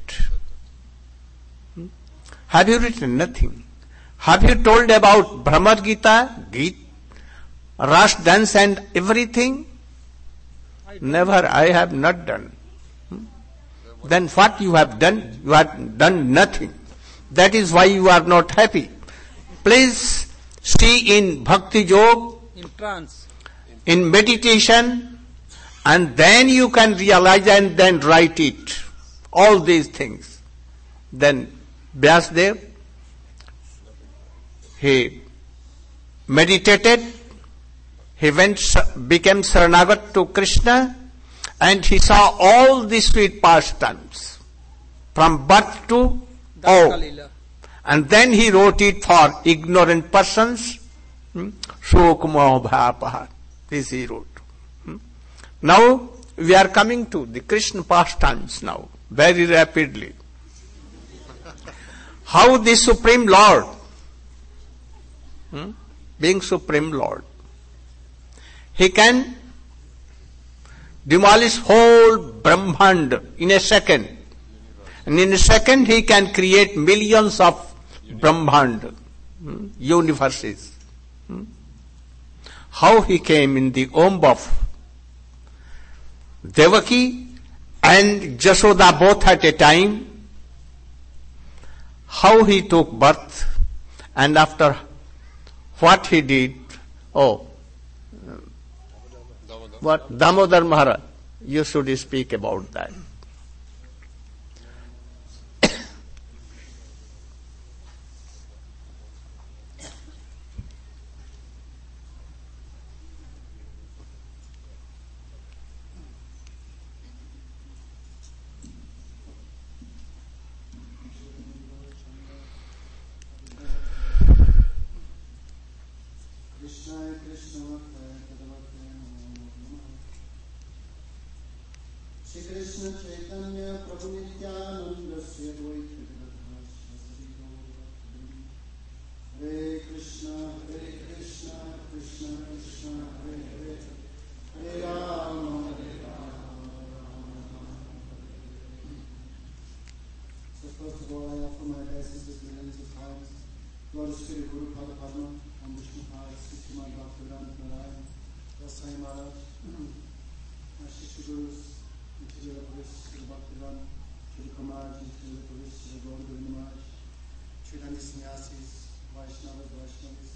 Have you written nothing? Have you told about Brahma Gita, Ras dance and everything? Never, I have not done. Then what you have done? You have done nothing. That is why you are not happy. Please stay in Bhakti Yoga, In trance. in meditation, and then you can realize and then write it. All these things. Then Vyasdev, he meditated, he became Saranagat to Krishna, and he saw all the sweet pastimes from birth to Dvakalila. and then he wrote it for ignorant persons. Shokmo bhapaha. This he wrote. Now we are coming to the Krishna pastimes now, very rapidly. How the Supreme Lord, being Supreme Lord, he can demolish whole Brahmand in a second. And in a second he can create millions of Brahmand, universes. How he came in the womb of Devaki and Jasoda both at a time, how he took birth, and after what he did, what Damodar Maharaj, you should speak about that. Krishna Chaitanya Prabhu Nityananda Sri Advaita Hare Krishna Krishna Krishna Hare Hare Hare Rama Hare Rama. So first of all, I offer my obeisances millions of times. Lord Sri Guru Pada Padma and Vishnu Pada. Goswami Maharaj, our Shri Gurus, Srila Prabhupada, Srila Bhaktivedanta, Srila Kumarji, Srila Prabhupada, Srila Gaura Govinda Maharaj, Sridhani Sannyasis, Vaishnavas.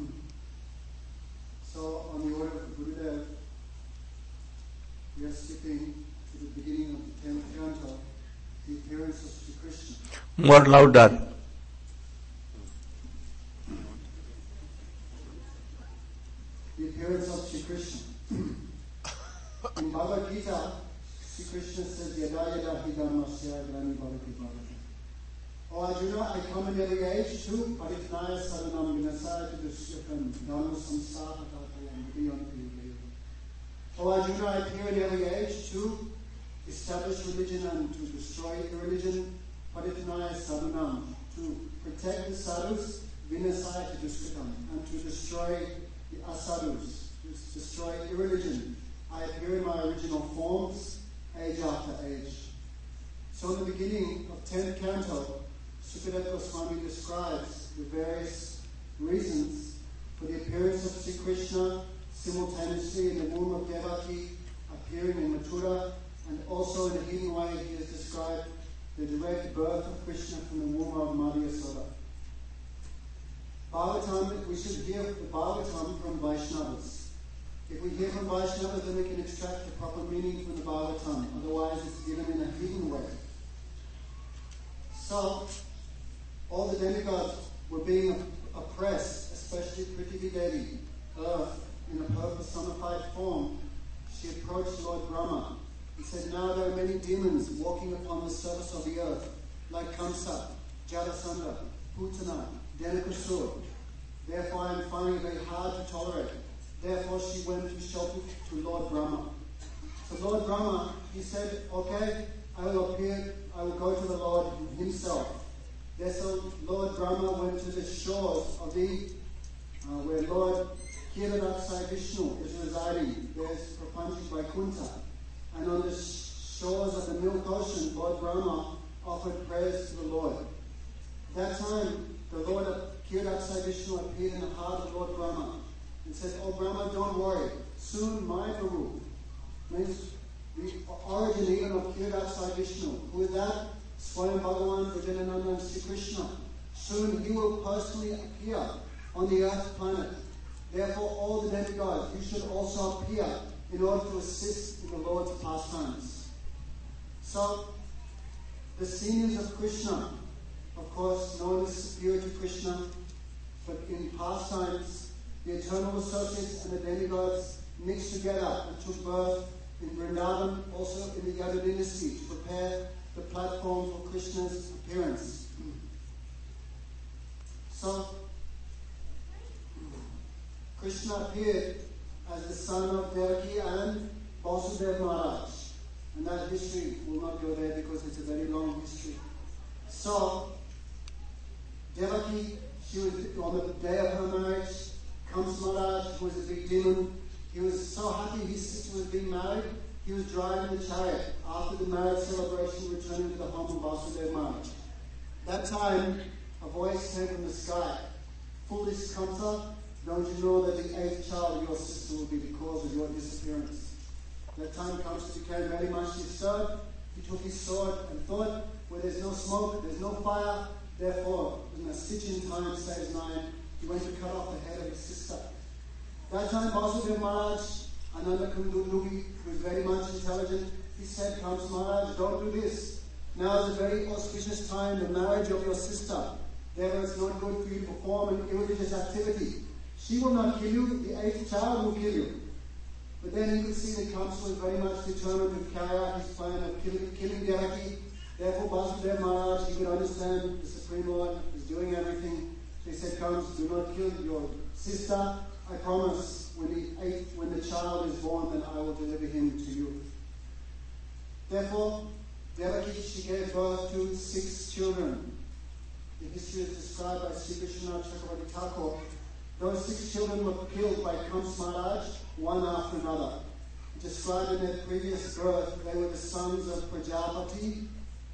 So, on the order of Gurudev, we are skipping to the beginning of the 10th canto, the appearance of Sri Krishna. More louder. The appearance of Sri Krishna. In Bhagavad Gita, Sri Krishna says, Yada yada hi dhammasya grani bhavati bhavati. O Arjuna, I come in every age to paritnaya saranam vinasaya to dushyatam dhamma samsara tatayam beyond the. O Arjuna, I appear in every age to establish religion and to destroy irreligion, paritnaya saranam, to protect the sadhus, vinasaya to dushyatam, and to destroy the asadhus, to destroy irreligion. I appear in my original forms, age after age. So in the beginning of 10th canto, Sukadeva Goswami describes the various reasons for the appearance of Sri Krishna simultaneously in the womb of Devaki, appearing in Mathura, and also in a hidden way he has described the direct birth of Krishna from the womb of Mother Yasoda. Bhagavatam, we should hear the Bhagavatam from Vaishnavas. If we hear from Vaishnavas, then we can extract the proper meaning from the Bhagavatam. Otherwise, it's given in a hidden way. So, all the demigods were being oppressed, especially Prithvi Devi, Earth, in a personified form. She approached Lord Brahma and said, now there are many demons walking upon the surface of the earth, like Kamsa, Jarasandha, Putana, Denakasur. Therefore, I am finding it very hard to tolerate. Therefore, she went to shelter to Lord Brahma. So Lord Brahma, he said, okay, I will go to the Lord himself. Therefore, Lord Brahma went to the shores of where Lord Kiradaksai Vishnu is residing. There's Prapanchi Vaikuntha. And on the shores of the Milk Ocean, Lord Brahma offered prayers to the Lord. That time, the Lord Kiradaksai Vishnu appeared in the heart of Lord Brahma and said, oh Brahma, don't worry. Soon my Guru, means the origin even of Kiradaksai Vishnu, who is that? Swayam Bhagavan Gajanananda and Sri Krishna. Soon he will personally appear on the earth planet. Therefore, all the demigods, you should also appear in order to assist in the Lord's pastimes. So, the seniors of Krishna, of course, known as superior to Krishna, but in pastimes, the eternal associates and the demigods mixed together and took birth in Vrindavan, also in the Yadu dynasty, to prepare the platform for Krishna's appearance. So, Krishna appeared as the son of Devaki and Vasudeva Maharaj. And that history will not go there because it's a very long history. So, Devaki, she was on the day of her marriage. Kamsa Maharaj, who was a big demon, he was so happy his sister was being married, he was driving the chariot after the marriage celebration, returning to the home of Vasudeva Maharaj. That time, a voice came from the sky. Foolish Kamsa, don't you know that the 8th child of your sister will be the cause of your disappearance? That time Kamsa became very much disturbed. He took his sword and thought, where there's no smoke, there's no fire, therefore, in a stitch in time saves 9, he went to cut off the head of his sister. That time Vasudeva Maharaj, Ananda Kundubi, who was very much intelligent, he said, Kamsa Maharaj, don't do this. Now is a very auspicious time, the marriage of your sister. Therefore, it's not good for you to perform an irreligious activity. She will not kill you, the 8th child will kill you. But then he could see that Kamsa was very much determined to carry out his plan of killing Devaki. Therefore, Vasudeva Maharaj, he could understand the Supreme Lord is doing everything. So he said, Kamsa, do not kill your sister. I promise, when the child is born, then I will deliver him to you. Therefore, Devaki, she gave birth to 6 children. The history is described by Sri Vishwanath Chakravarti Thakur. Those 6 children were killed by Kamsa Maharaj, one after another. Described in their previous birth, they were the sons of Prajapati.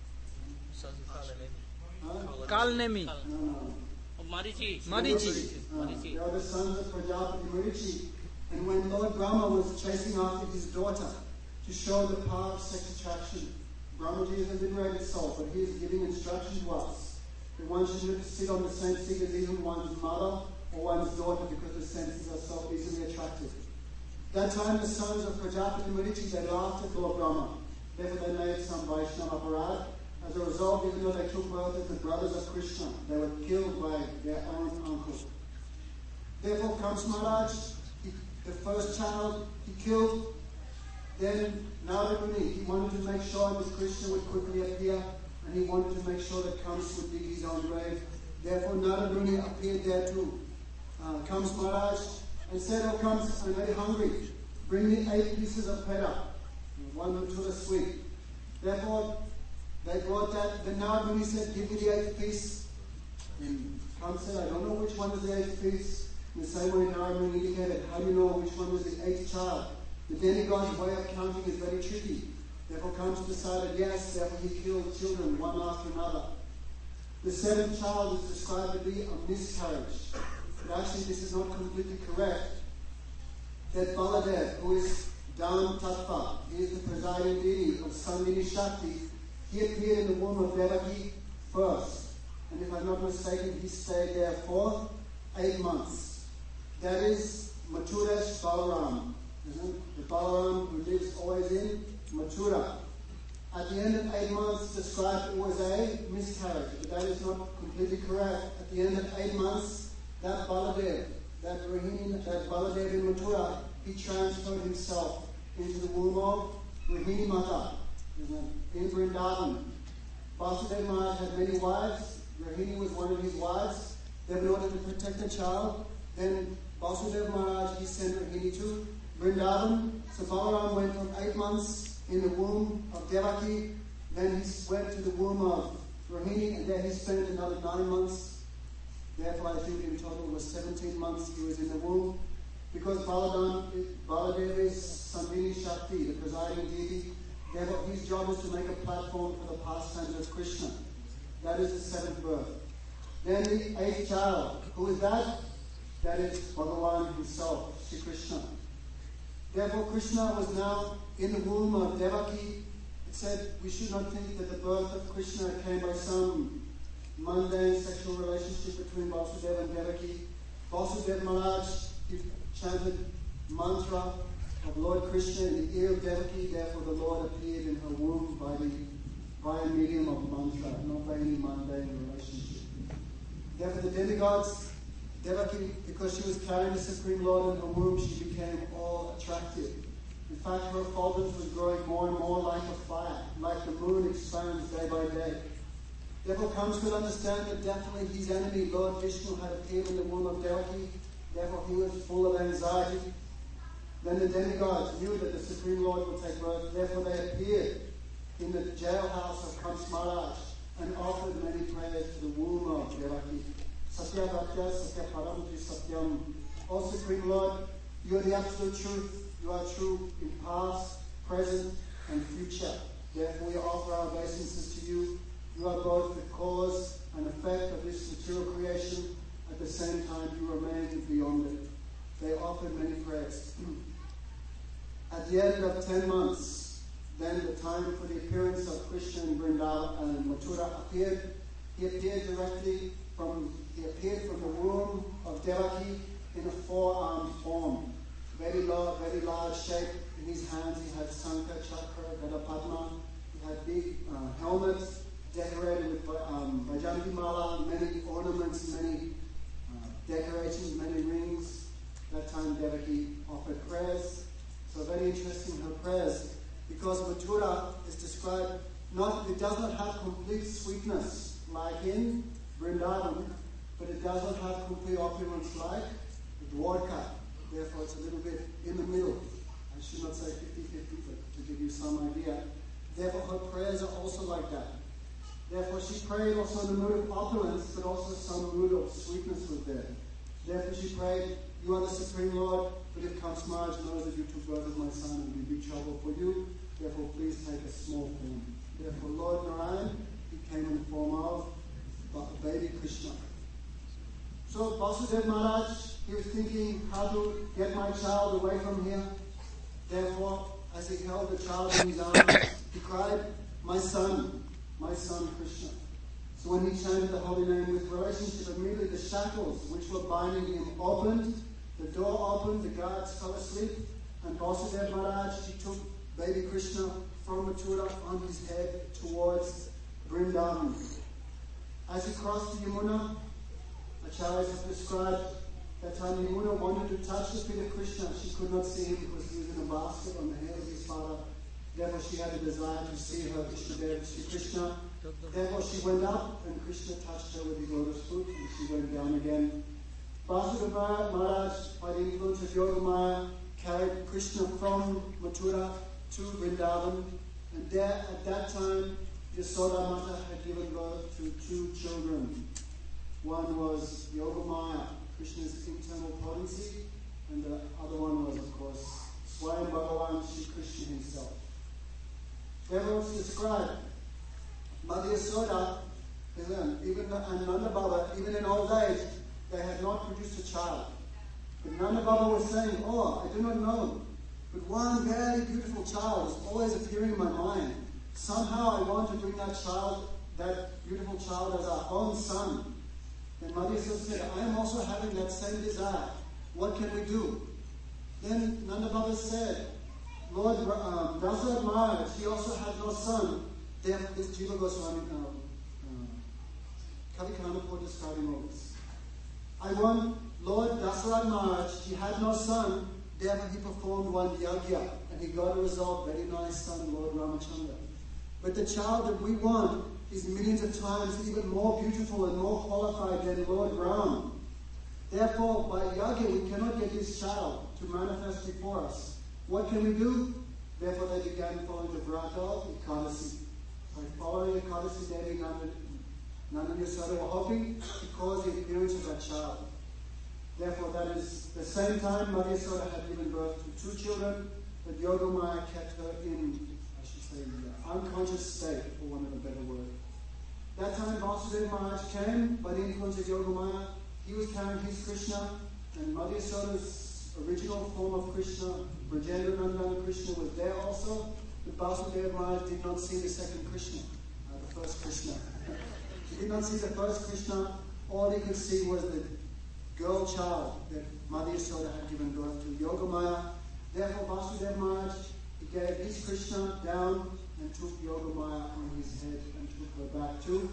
Kalnemi. No. Marichi. They are the sons of Prajapati Marichi, And when Lord Brahma was chasing after his daughter to show the power of sex attraction, Brahmaji is a liberated soul, but he is giving instruction to us that one should never sit on the same seat as even one's mother or one's daughter, because the senses are so easily attracted. That time the sons of Prajapati Marichi, they laughed at Lord Brahma. Therefore they made some Vaishnava aparad. As a result, even though they took birth as the brothers of Krishna, they were killed by their own uncle. Therefore Kamsa Maharaj, the first child, he killed. Then Narada Muni, he wanted to make sure that Krishna would quickly appear, and he wanted to make sure that Kamsa would dig his own grave. Therefore Narada Muni appeared there to Kamsa Maharaj and said, "Oh Kamsa, I'm very hungry. Bring me 8 pieces of peda, one to the sweet." Therefore they brought that. Then Narada Muni said, "Give me the 8th piece." And Kamsa said, "I don't know which one is the 8th piece." In the same way Narada Muni indicated, how do you know which one was the 8th child? The demigod's way of counting is very tricky. Therefore Kamsa decided, yes, therefore he killed children one after another. The 7th child is described to be a miscarriage. But actually this is not completely correct. That Baladev, who is Dam Tattva, he is the presiding deity of Sandini Shakti, he appeared in the womb of Devaki first. And if I'm not mistaken, he stayed there for 8 months. That is Mathura's Balaram. The Balaram who lives always in Mathura. At the end of 8 months, described it was a miscarriage, but that is not completely correct. At the end of 8 months, that Baladev, that Baladev in Mathura, he transferred himself into the womb of Rohini Mata in Vrindavan. Vasudeva Maharaj had many wives. Rohini was one of his wives. Then in order to protect the child, then Vasudeva Maharaj, he sent Rohini to Vrindavan. So Balaram went from 8 months in the womb of Devaki, then he went to the womb of Rohini, and then he spent another 9 months. Therefore, I think in total was 17 months he was in the womb. Because Baladev is Sandini Shakti, the presiding deity, therefore his job is to make a platform for the pastimes of Krishna. That is the 7th birth. Then the 8th child, who is that? That is Bhagavan himself, Shri Krishna. Therefore Krishna was now in the womb of Devaki. It said we should not think that the birth of Krishna came by some mundane sexual relationship between Vasudeva and Devaki. Vasudeva Maharaj, he chanted mantra of Lord Krishna in the ear of Devaki. Therefore the Lord appeared in her womb by a medium of mantra, not by any mundane relationship. Therefore the demigods, Devaki, because she was carrying the Supreme Lord in her womb, she became all attractive. In fact, her effulgence was growing more and more like a fire, like the moon expands day by day. Therefore, Kamsa could understand that definitely his enemy, Lord Vishnu, had appeared in the womb of Devaki. Therefore, he was full of anxiety. Then the demigods knew that the Supreme Lord would take birth. Therefore, they appeared in the jailhouse of Kamsa Maharaj and offered many prayers to the womb of Devaki. Satya Bhaktya, Satya Paramati Satyam. O Supreme Lord, you are the absolute truth. You are true in past, present, and future. Therefore, we offer our obeisances to you. You are both the cause and effect of this material creation. At the same time, you remain beyond it. They offered many prayers. At the end of 10 months, then the time for the appearance of Krishna in Vrindavan and Mathura appeared. He appeared from the womb of Devaki in a 4-armed form. Very large shape. In his hands he had Sankha, Chakra, Gada Padma. He had big helmets decorated with Vajanti Mala, many ornaments, many decorations, many rings. That time Devaki offered prayers. So very interesting her prayers, because Mathura is described it does not have complete sweetness like in Vrindavan, but it does not have complete opulence like Dwarka. Therefore, it's a little bit in the middle. I should not say 50-50, but to give you some idea. Therefore, her prayers are also like that. Therefore, she prayed also in the mood of opulence, but also some mood of sweetness was there. Therefore, she prayed, you are the Supreme Lord, but if Kamsa Maharaj knows that you took birth of my son, it will be big trouble for you. Therefore, please take a small form. Therefore, Lord Narayan, he came in the form of baby Krishna. So, Vasudeva Maharaj, he was thinking how to get my child away from here. Therefore, as he held the child in his arms, he cried, my son Krishna. So when he chanted the holy name with relationship, immediately the shackles which were binding him opened, the door opened, the guards fell asleep, and Vasudev Maharaj, he took baby Krishna from Mathura on his head towards Vrindavan. As he crossed the Yamuna, Acharyas have described that time Yamuna wanted to touch the feet of Krishna. She could not see him because he was in a basket on the head of his father. Therefore she had a desire to see her Ishtadev, Sri Krishna. Therefore she went up and Krishna touched her with his lotus foot and she went down again. Vasudeva Maharaj, by the influence of Yogamaya, carried Krishna from Mathura to Vrindavan, and there at that time Yasoda Mata had given birth to two children. One was Yogamaya, Krishna's internal potency, and the other one was, of course, Swayam Bhagavan Sri Krishna himself. Therefore it's described, Mother Yasoda, even and Nanda Baba, even in old age, they had not produced a child. But Nanda Baba was saying, oh, I do not know, but one very beautiful child is always appearing in my mind. Somehow I want to bring that child, that beautiful child, as our own son. And Mother Yasoda said, I am also having that same desire. What can we do? Then Nanda Baba said, Lord Dasarath Maharaj, he also had no son. Then this Jiva Goswami, Kavi Kanapur describing all this. I want Lord Dasarath Maharaj, he had no son, therefore he performed one yagya, and he got a result, very nice son, Lord Ramachandra. But the child that we want is millions of times even more beautiful and more qualified than Lord Ram. Therefore, by yagya, we cannot get this child to manifest before us. What can we do? Therefore, they began following the Vrata of Ekadasi. By following Ekadasi, Devi Nanda Yasoda were hoping to cause the appearance of that child. Therefore, that is the same time Mother Yasoda had given birth to two children, but Yogamaya kept her in, I should say, unconscious state, for want of a better word. That time Vasudeva Maharaj came by the influence of Yogamaya. He was carrying his Krishna, and Mother Yasoda's original form of Krishna, Brajendra Nandana Krishna, was there also. But Vasudeva Maharaj did not see the second Krishna, the first Krishna. He did not see the first Krishna. All he could see was the girl child that Mother Yasoda had given birth to, Yogamaya. Therefore, Vasudeva Maharaj, he gave his Krishna down and took Yogamaya on his head and took her back to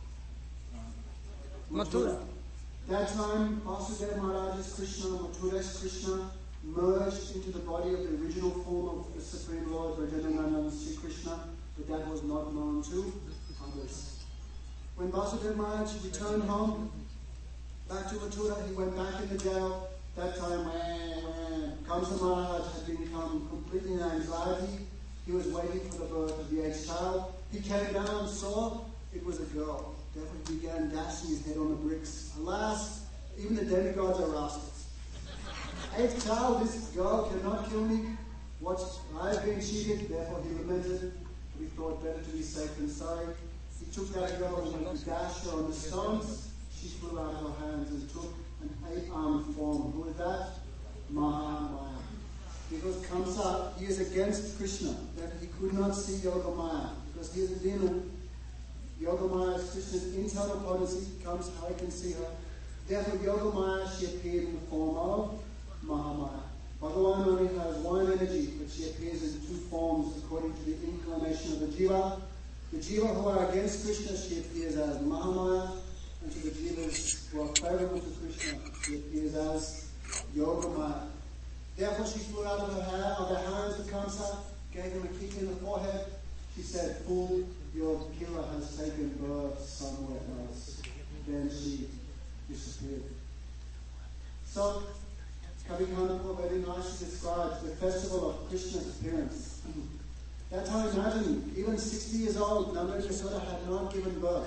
Mathura. That time, Vasudeva Maharaj's Krishna, Mathura's Krishna, merged into the body of the original form of the Supreme Lord, Brajanananda Sri Krishna, but that was not known to others. When Vasudeva Maharaj returned home, back to Mathura, he went back in the jail. That time, when Kamsa Maharaj had become completely in anxiety, he was waiting for the birth of the 8th child. He came down and saw it was a girl. Therefore he began dashing his head on the bricks. Alas, even the demigods are rascals. 8th child, this girl cannot kill me. I have been cheated, therefore he lamented. We thought better to be safe than sorry. He took that girl and went to dash her on the stones. She flew out of her hands and took an 8-armed form. Who is that? Mahamaya. Because Kamsa, he is against Krishna, that he could not see Yogamaya. Because he is a demon. Yogamaya is Krishna's internal potency, comes how he can see her. Therefore, Yogamaya, she appeared in the form of Mahamaya. Bhagavan only has one energy, but she appears in two forms according to the inclination of the jiva. The jiva who are against Krishna, she appears as Mahamaya, and to the jivas who are favorable to Krishna, she appears as Yogamaya. Therefore, she flew out of her hands to Kamsa, gave him a kick in the forehead. She said, "Fool, your killer has taken birth somewhere else." Then she disappeared. So, Kavi Kanapur very nicely describes the festival of Krishna's appearance. That time, imagine, even 60 years old, Nanda Yasoda had not given birth.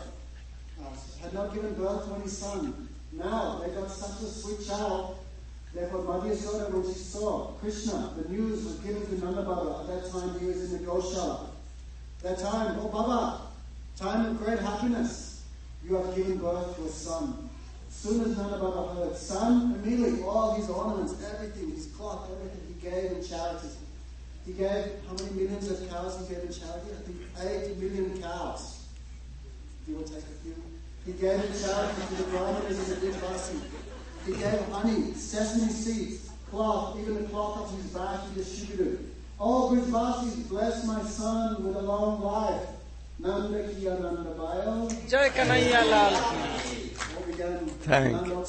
To any son. Now, they got such a sweet child. Therefore, Mother Yasoda, when she saw Krishna, the news was given to Nanda Baba. At that time, he was in the Goshala. That time, oh Baba, time of great happiness. You have given birth to a son. soon as Nanda Baba heard, son, immediately all his ornaments, everything, his cloth, everything, he gave in charity. He gave, how many millions of cows he gave in charity? I think 8 million cows. You will take a few. He gave in charity to the Brahmanas in the Vrijvasi. He gave honey, sesame seeds, cloth, even the cloth of his back he distributed. Oh, Vrijvasis, bless my son with a long life. Nanda ki Ananda Bayo. Jai Kanhaiya Lal ki. Thank you.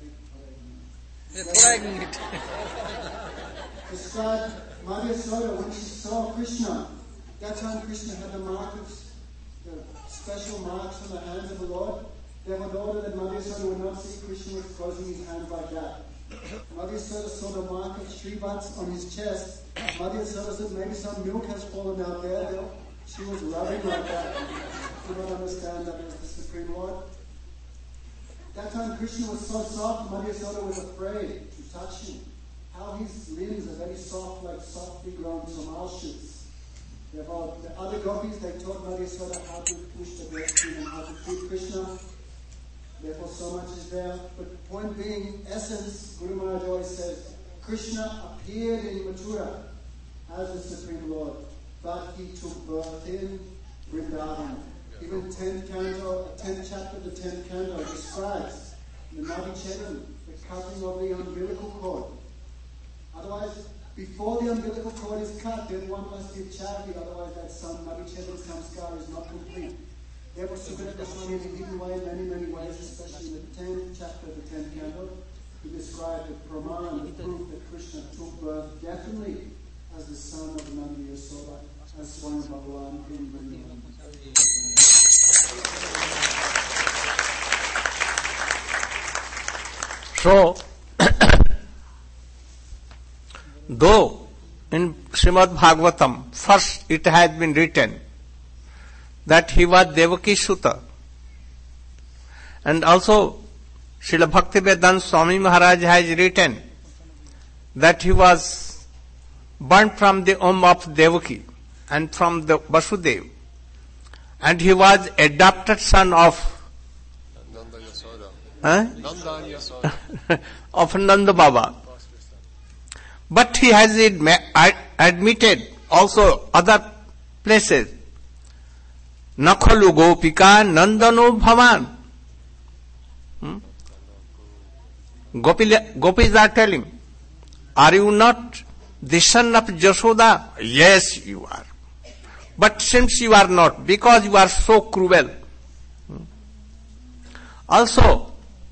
Described Madhya Soda when she saw Krishna. That time Krishna had the marks, the special marks on the hands of the Lord. They would order that Madhya Soda would not see Krishna with closing his hands like that. Madhya Soda saw the mark of Shrivats on his chest. Madhya Soda said maybe some milk has fallen out there. She was rubbing like that. She did not understand that was the Supreme Lord. That time Krishna was so soft, Madhya Soda was afraid to touch him. How his limbs are very soft, like softly grown tamal shoots. Therefore, the other gopis, they taught Madhya Soda how to push the breastfeed and how to feed Krishna. Therefore, so much is there. But the point being, essence, Guru Maharaj always says, Krishna appeared in Mathura as the Supreme Lord, but he took birth in Vrindavan. Even 10th canto, 10th chapter, the 10th canto describes the Navichedam, the cutting of the umbilical cord. Otherwise, before the umbilical cord is cut, then one must give charity, otherwise that son, Navichedam samskar, is not complete. Therefore, Sukadeva Goswami in a hidden way, in many ways, especially in the 10th chapter, the 10th canto, he described the praman, the proof that Krishna took birth definitely as the son of Nanda Yasoda, as Swami Bhagavan in Vrindavan. So, though in Srimad Bhagavatam, first it has been written that he was Devaki Suta, and also Srila Bhaktivedanta Swami Maharaj has written that he was born from the womb of Devaki and from the Vasudev, and he was adopted son of of Nanda Baba. But he has admitted also other places, Nakhalu Gopika Nandano Bhavan. Gopis are telling, are you not the son of Jashoda? Yes, you are. But since you are not, because you are so cruel. Also,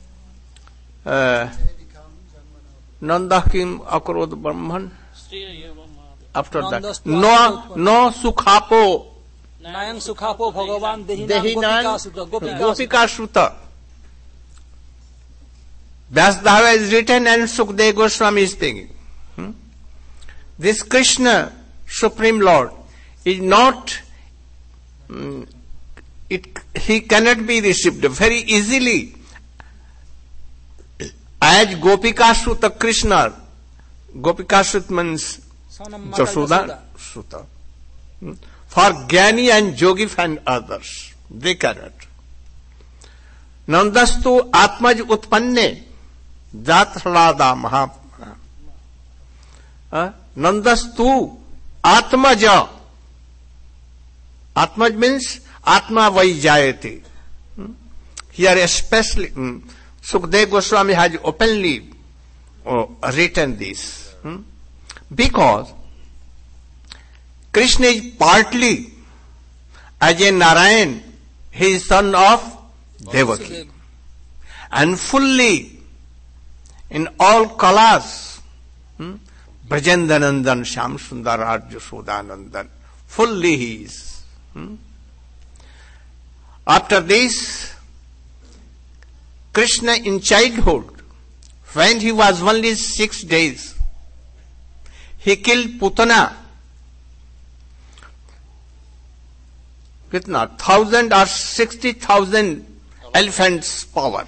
Nandakim Akrod Brahman. After that, no Sukhapo. Nayan Sukhapo Bhagavan Dehinan Gopika Sutta. Vyasdhava is written and Sukadeva Goswami is speaking. This Krishna, Supreme Lord, is not, he cannot be received very easily as Gopika Sutta Krishna. Gopika Sutta means Jashoda Sutta. For Jnani and Yogi and others, they cannot. Nandastu Atmaj Utpanne Jatralada Maha. Nandastu Atmaja. Atmaj means Atma Vaijayati. Here especially Sukadeva Goswami has openly written this. Because Krishna is partly as a Narayan, he is son of Devaki. And fully in all kalas, Brajendanandan, Shyam Sundar, Jashodanandan, fully he is. After this, Krishna in childhood, when he was only 6 days, he killed Putana. Kitna? 1,000 or 60,000 elephants power.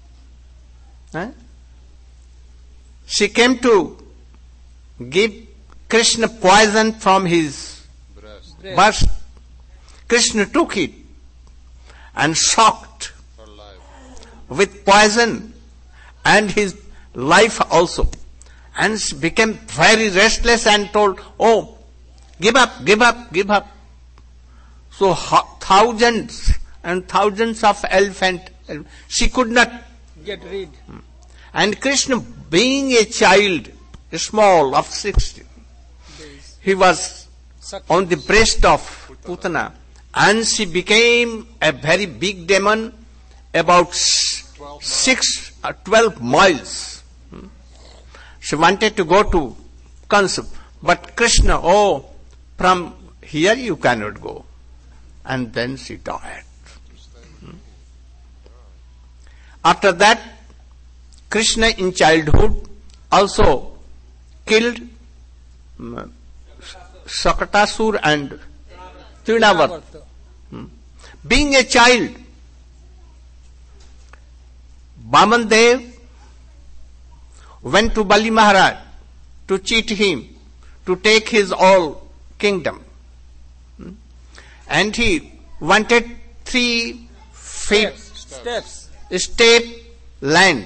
She came to give Krishna poison from his breast. Krishna took it and shocked with poison and his life also. And became very restless and told, oh, give up, give up, give up. So thousands and thousands of elephants, she could not Get rid. And Krishna, being a child, small of 16, he was on the breast of Putana, and she became a very big demon, about 12 miles. She wanted to go to Kansa, but Krishna, oh, from here you cannot go. And then she died. After that, Krishna in childhood also killed Sakatasur and Trinavarta. Being a child, Vamandev went to Bali Maharaj to cheat him, to take his all kingdom. And he wanted 3 feet step land.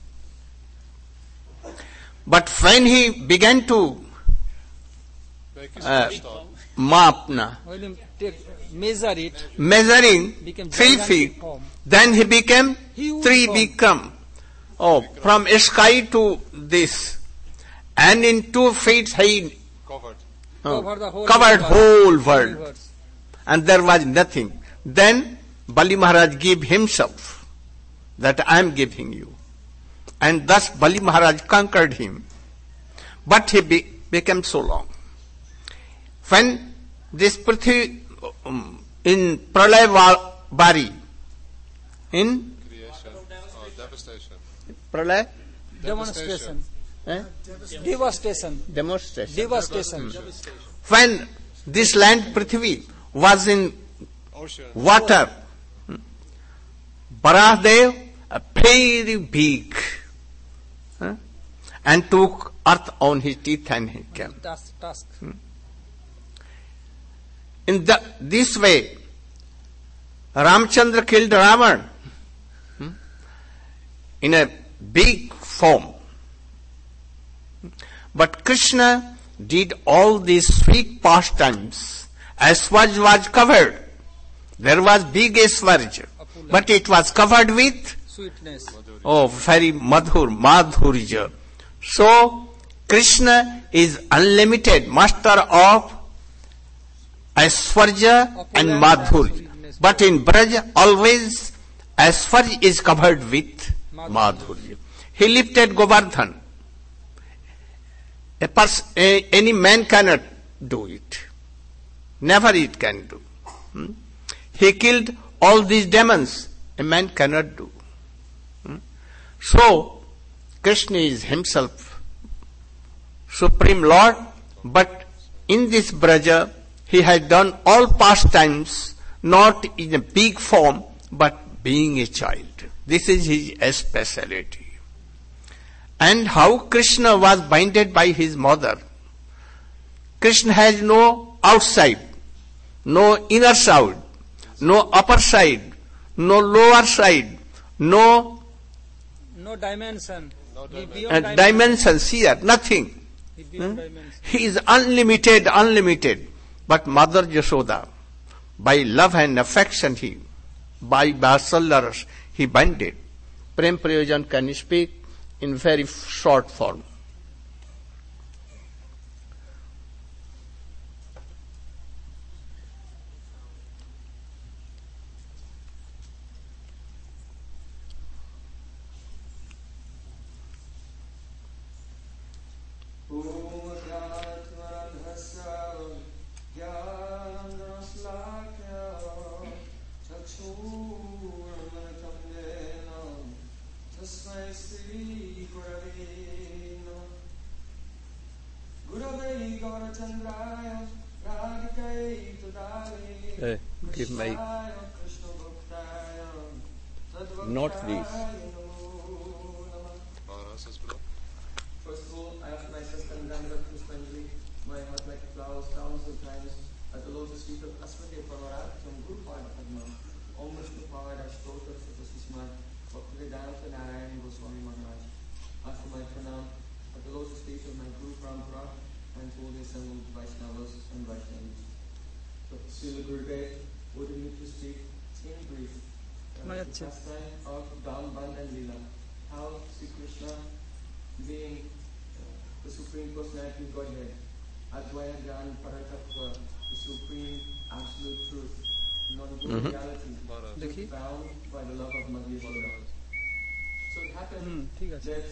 But when he began to measuring 3 feet, then he became 3 become. Oh, from sky to this. And in 2 feet he covered whole world. And there was nothing. Then Bali Maharaj gave himself, that I am giving you. And thus Bali Maharaj conquered him. But he became so long. When this Prithvi in Pralay Bari, in devastation. Pralay? Demonstration. Demonstration. Devastation. When this land Prithvi was in Ocean. water, Baradev, a very big, and took earth on his teeth and he came. Task. In this way, Ramchandra killed Ravan in a big form. But Krishna did all these sweet pastimes. Aswaj was covered. There was big Aswaj, but it was covered with Sweetness. oh, very madhurya. So, Krishna is unlimited, master of Aishwarya and Madhurya. But in Braj, always Aishwarya is covered with Madhurya. He lifted Govardhan. Any man cannot do it. Never it can do. He killed all these demons. A man cannot do. So, Krishna is himself Supreme Lord, but in this Braja, he has done all pastimes, not in a big form, but being a child. This is his speciality. And how Krishna was binded by his mother. Krishna has no outside, no inner side, no upper side, no lower side, no dimension. dimensions here, nothing. He is unlimited. But Mother Yashoda, by love and affection, by Vasalya, he binded. Prem Prayojan can speak in very short form. Give my not these. First of all, I ask myself and Gandhara Pushpanjali, my heart like flowers thousands of times at the lotus feet of Aswati Pavarat from Guru Pada Padma, Om Vishnu Pavada Stota Satasisma, Bhaktivedanta Narayan Goswami Maharaj. After my pranam at the lotus feet of my Guru Parampara and to all the assembled Vaishnavas and Vaishnavis. So, Srila Gurudev ordered me to speak in brief the pastime of Dam, Ban and Leela. How Sri Krishna, being the Supreme Personality of Godhead, Advaya Gyan Paratattva, the Supreme Absolute Truth, non-dual reality, was bound by the love of Madhya Yashoda. So it happened that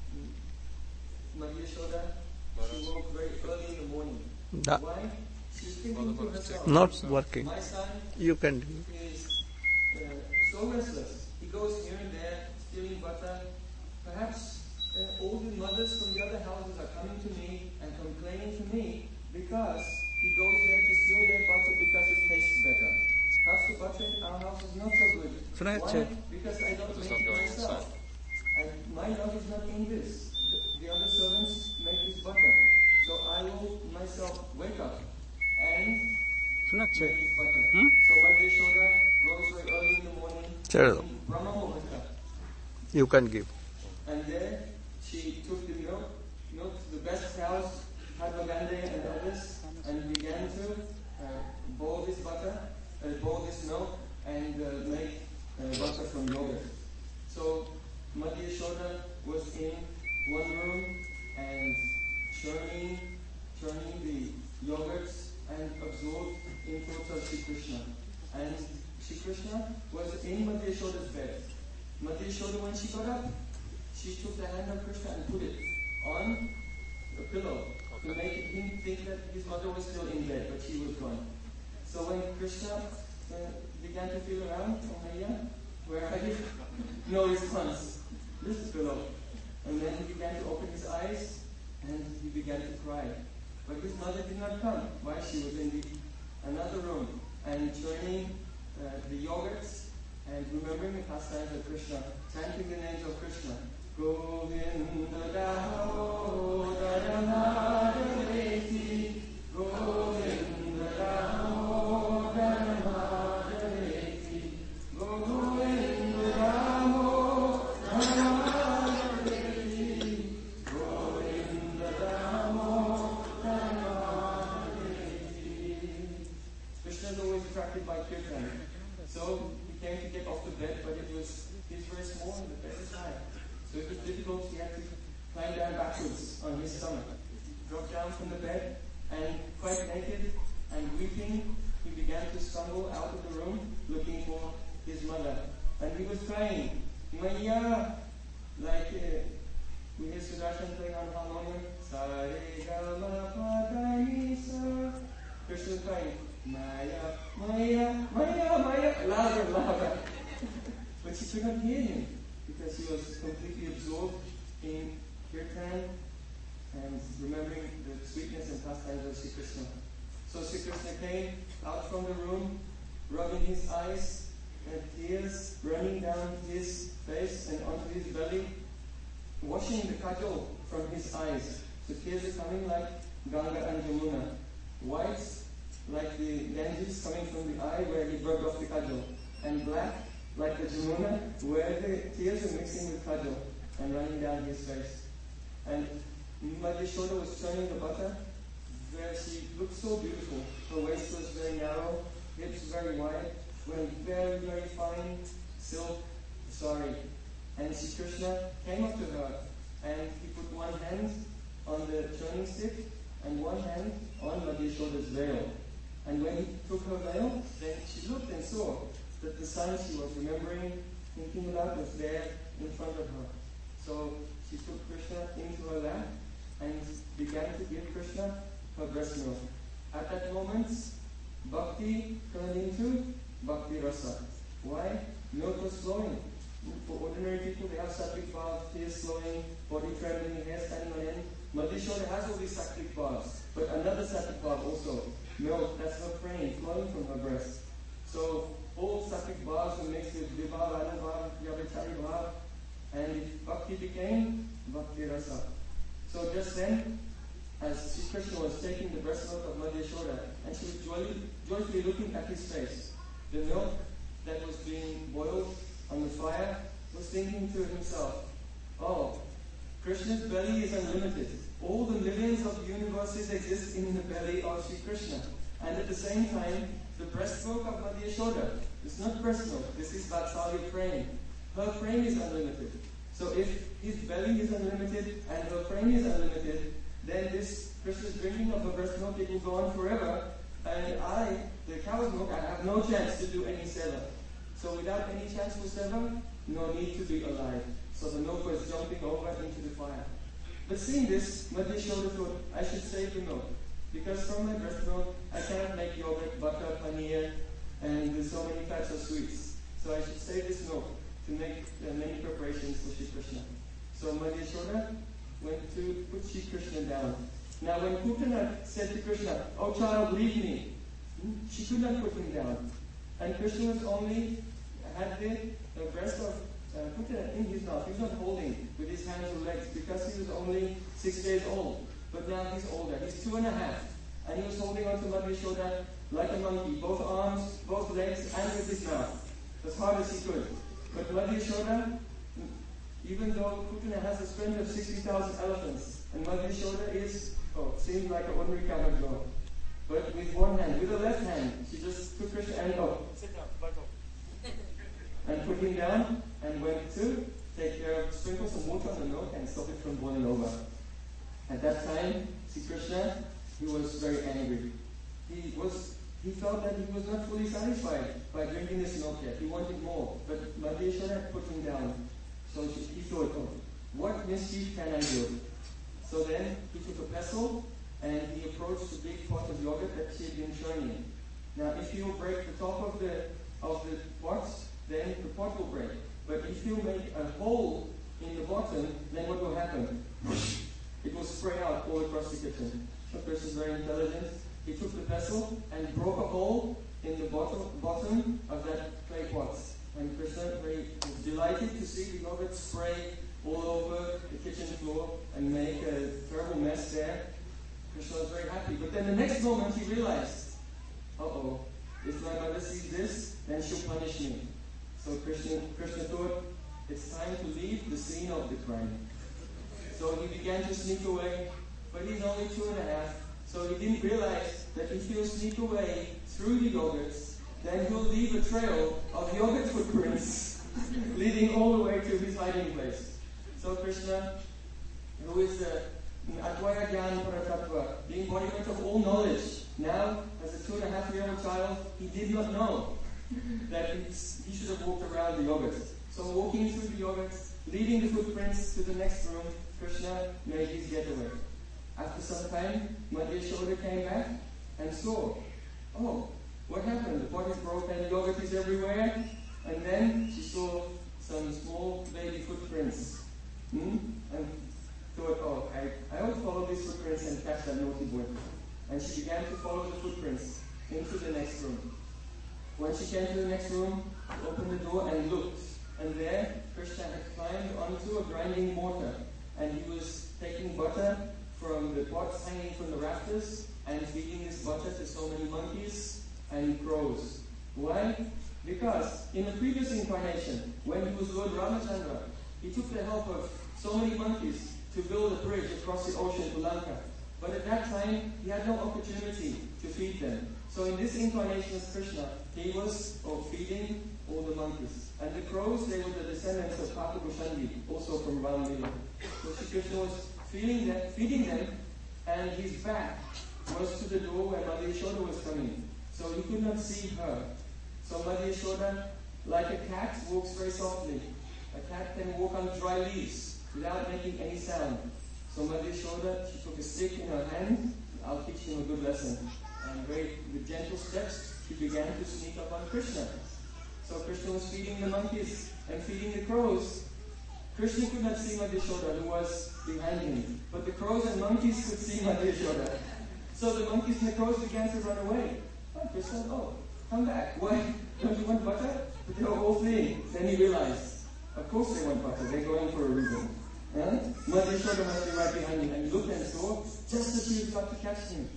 Madhya Yashoda, she woke very early in the morning. Why? She's thinking to herself, not working. My son You can do. is so restless. He goes here and there, stealing butter. Perhaps all the mothers from the other houses are coming to me and complaining to me because he goes there to steal their butter because it tastes better. Perhaps the butter in our house is not so good. Why? Because I don't make it myself. And my love is not in this. The other servants make this butter. So I will myself wake up and make this butter. So Madhya Yashoda rose very early in the morning in Brahma Muhurta. You can give. And there she took the milk to the best cows, Hadvagande and others, and began to boil this milk and make butter from yogurt. So Madhya Yashoda was in one room and churning the yogurts and absorbed in thoughts of Sri Krishna. And Sri Krishna was in Madhya Yashoda's bed. Madhya Yashoda, when she got up, she took the hand of Krishna and put it on a pillow to make him think that his mother was still in bed, but she was gone. So when Krishna began to feel around, oh Maya, where are you? No response. This is pillow. And then he began to open his eyes and he began to cry. But his mother did not come. Why? She was in another room and churning the yogurts and remembering the pastimes of Krishna, chanting the names of Krishna. Govinda Dao Daramadaveti, Govinda Dao Daramadaveti, Govinda Dao Daramadaveti, Govinda Dao Daramadaveti. Krishna is always attracted by kirtan. So he came to get off the bed, but he's very small and the bed is high. So it was difficult. He had to climb down backwards on his stomach. Dropped down from the bed and quite naked and weeping, he began to stumble out of the room looking for his mother. And he was crying, Maya, like we hear Sudarshan playing on harmonium. Sa-re-ga-ma-pa-da-ni-sa. Krishna was crying, Maya, Maya, Maya, Maya, louder, louder. But she could not hear him because he was completely absorbed in kirtan and remembering the sweetness and pastimes of Sri Krishna. So Sri Krishna came out from the room, rubbing his eyes and tears running down his face and onto his belly, washing the kajal from his eyes. So tears are coming like Ganga and Jamuna, white like the Ganges coming from the eye where he rubbed off the kajal, and black like the Jamuna where the tears are mixing with kajal and running down his face. And Madhya Yashoda was turning the butter where she looked so beautiful. Her waist was very narrow, hips very wide, wearing very, very fine silk sari. And Sri Krishna came up to her and he put one hand on the churning stick and one hand on Madhya Yashoda's veil. And when he took her veil, then she looked and saw that the son she was remembering, thinking about, was there in front of her. So she took Krishna into her lap and began to give Krishna her breast milk. At that moment, bhakti turned into bhakti rasa. Why? Milk was flowing. For ordinary people, they have sattvic bhav, tears flowing, body trembling, hair standing on end. Madhya Yashoda has all these sattvic bhavs, but another sattvic bhav also. Milk, that's her praying, flowing from her breast. So all sattvic bhavs were mixed with vibhav, anubhav, yabhachari bhav, and bhakti became bhakti rasa. So just then, as Sri Krishna was taking the breast milk of Madhya Yashoda, and she was joyfully looking at his face, the milk that was being boiled on the fire was thinking to himself, oh, Krishna's belly is unlimited. All the millions of universes exist in the belly of Sri Krishna. And at the same time, the breastbone of Mother Yashoda, it's not breastbone, this is Vatsalya frame. Her frame is unlimited. So if his belly is unlimited and her frame is unlimited, then this Krishna's drinking of her breast milk, it will go on forever. And I, the cow's milk, I have no chance to do any seva. So without any chance for seva, no need to be alive. So the milk was jumping over into the fire. But seeing this, Mother Yashoda thought, I should save the milk. Because from my breast milk, I cannot make yogurt, butter, paneer, and there's so many types of sweets. So I should save this milk to make many preparations for Shri Krishna. So Mother Yashoda went to put Shri Krishna down. Now when Putana said to Krishna, oh child, leave me, she could not put him down. And Krishna was only, had the breast of Putana in his mouth. He was not holding with his hands or legs because he was only 6 days old. But now he's older. He's 2.5. And he was holding on to Mother Yashoda like a monkey, both arms, both legs, and with his mouth, as hard as he could. But Mother Yashoda, even though Putana has the strength of 60,000 elephants, and Mother Yashoda is, seems like an ordinary covered girl. But with one hand, with the left hand, she just took Krishna and sit down, back up. And put him down, and went to take care of, sprinkle some water on the milk and stop it from boiling over. At that time, Sri Krishna, he was very angry. He felt that he was not fully satisfied by drinking this milk yet. He wanted more. But Mother Yashoda put him down. So he thought, what mischief can I do? So then he took a pestle and he approached the big pot of yogurt that she had been showing him. Now if you break the top of the pot, then the pot will break. But if you make a hole in the bottom, then what will happen? It will spray out all across the kitchen. So Krishna is very intelligent. He took the pestle and broke a hole in the bottom of that clay pot. And Krishna was delighted to see the yogurt spray all over the kitchen floor and make a terrible mess there. Krishna was very happy. But then the next moment he realized, if my mother sees this, then she'll punish me. So Krishna thought, it's time to leave the scene of the crime. So he began to sneak away, but he's only 2.5. So he didn't realize that if he'll sneak away through the yogurts, then he'll leave a trail of yogurt footprints leading all the way to his hiding place. So Krishna, who is the Advaya Gyan Paratattva, the embodiment of all knowledge, now as a 2.5-year-old child, he did not know that he should have walked around the yogurts. So walking through the yogurts, leading the footprints to the next room, Krishna made his getaway. After some time, Mother Yashoda came back and saw, what happened? The pot is broken, yogurt is everywhere. And then she saw some small baby footprints. And thought, I will follow these footprints and catch that naughty boy. And she began to follow the footprints into the next room. When she came to the next room, she opened the door and looked. And there, Krishna had climbed onto a grinding mortar. And he was taking butter from the pots hanging from the rafters and feeding this butter to so many monkeys and crows. Why? Because in the previous incarnation, when he was Lord Ramachandra, he took the help of so many monkeys to build a bridge across the ocean to Lanka. But at that time, he had no opportunity to feed them. So in this incarnation as Krishna, he was feeding all the monkeys. And the crows, they were the descendants of Papa Gushandi, also from Ramlila. So Shri Krishna was feeding them, and his back was to the door where Mother Yashoda was coming. So he could not see her. So Mother Yashoda, like a cat, walks very softly. A cat can walk on dry leaves without making any sound. So Mother Yashoda, she took a stick in her hand. I'll teach him a good lesson. And with gentle steps, she began to sneak up on Krishna. So Krishna was feeding the monkeys and feeding the crows. Krishna could not see Mother Yashoda, who was behind him. But the crows and monkeys could see Mother Yashoda. So the monkeys and the crows began to run away. Krishna, come back. Why? Don't you want butter? But they were all fleeing. Then he realized, of course they want butter. They're going for a reason. Mother Yashoda must be right behind him. And he looked and saw, just as he was about to catch him.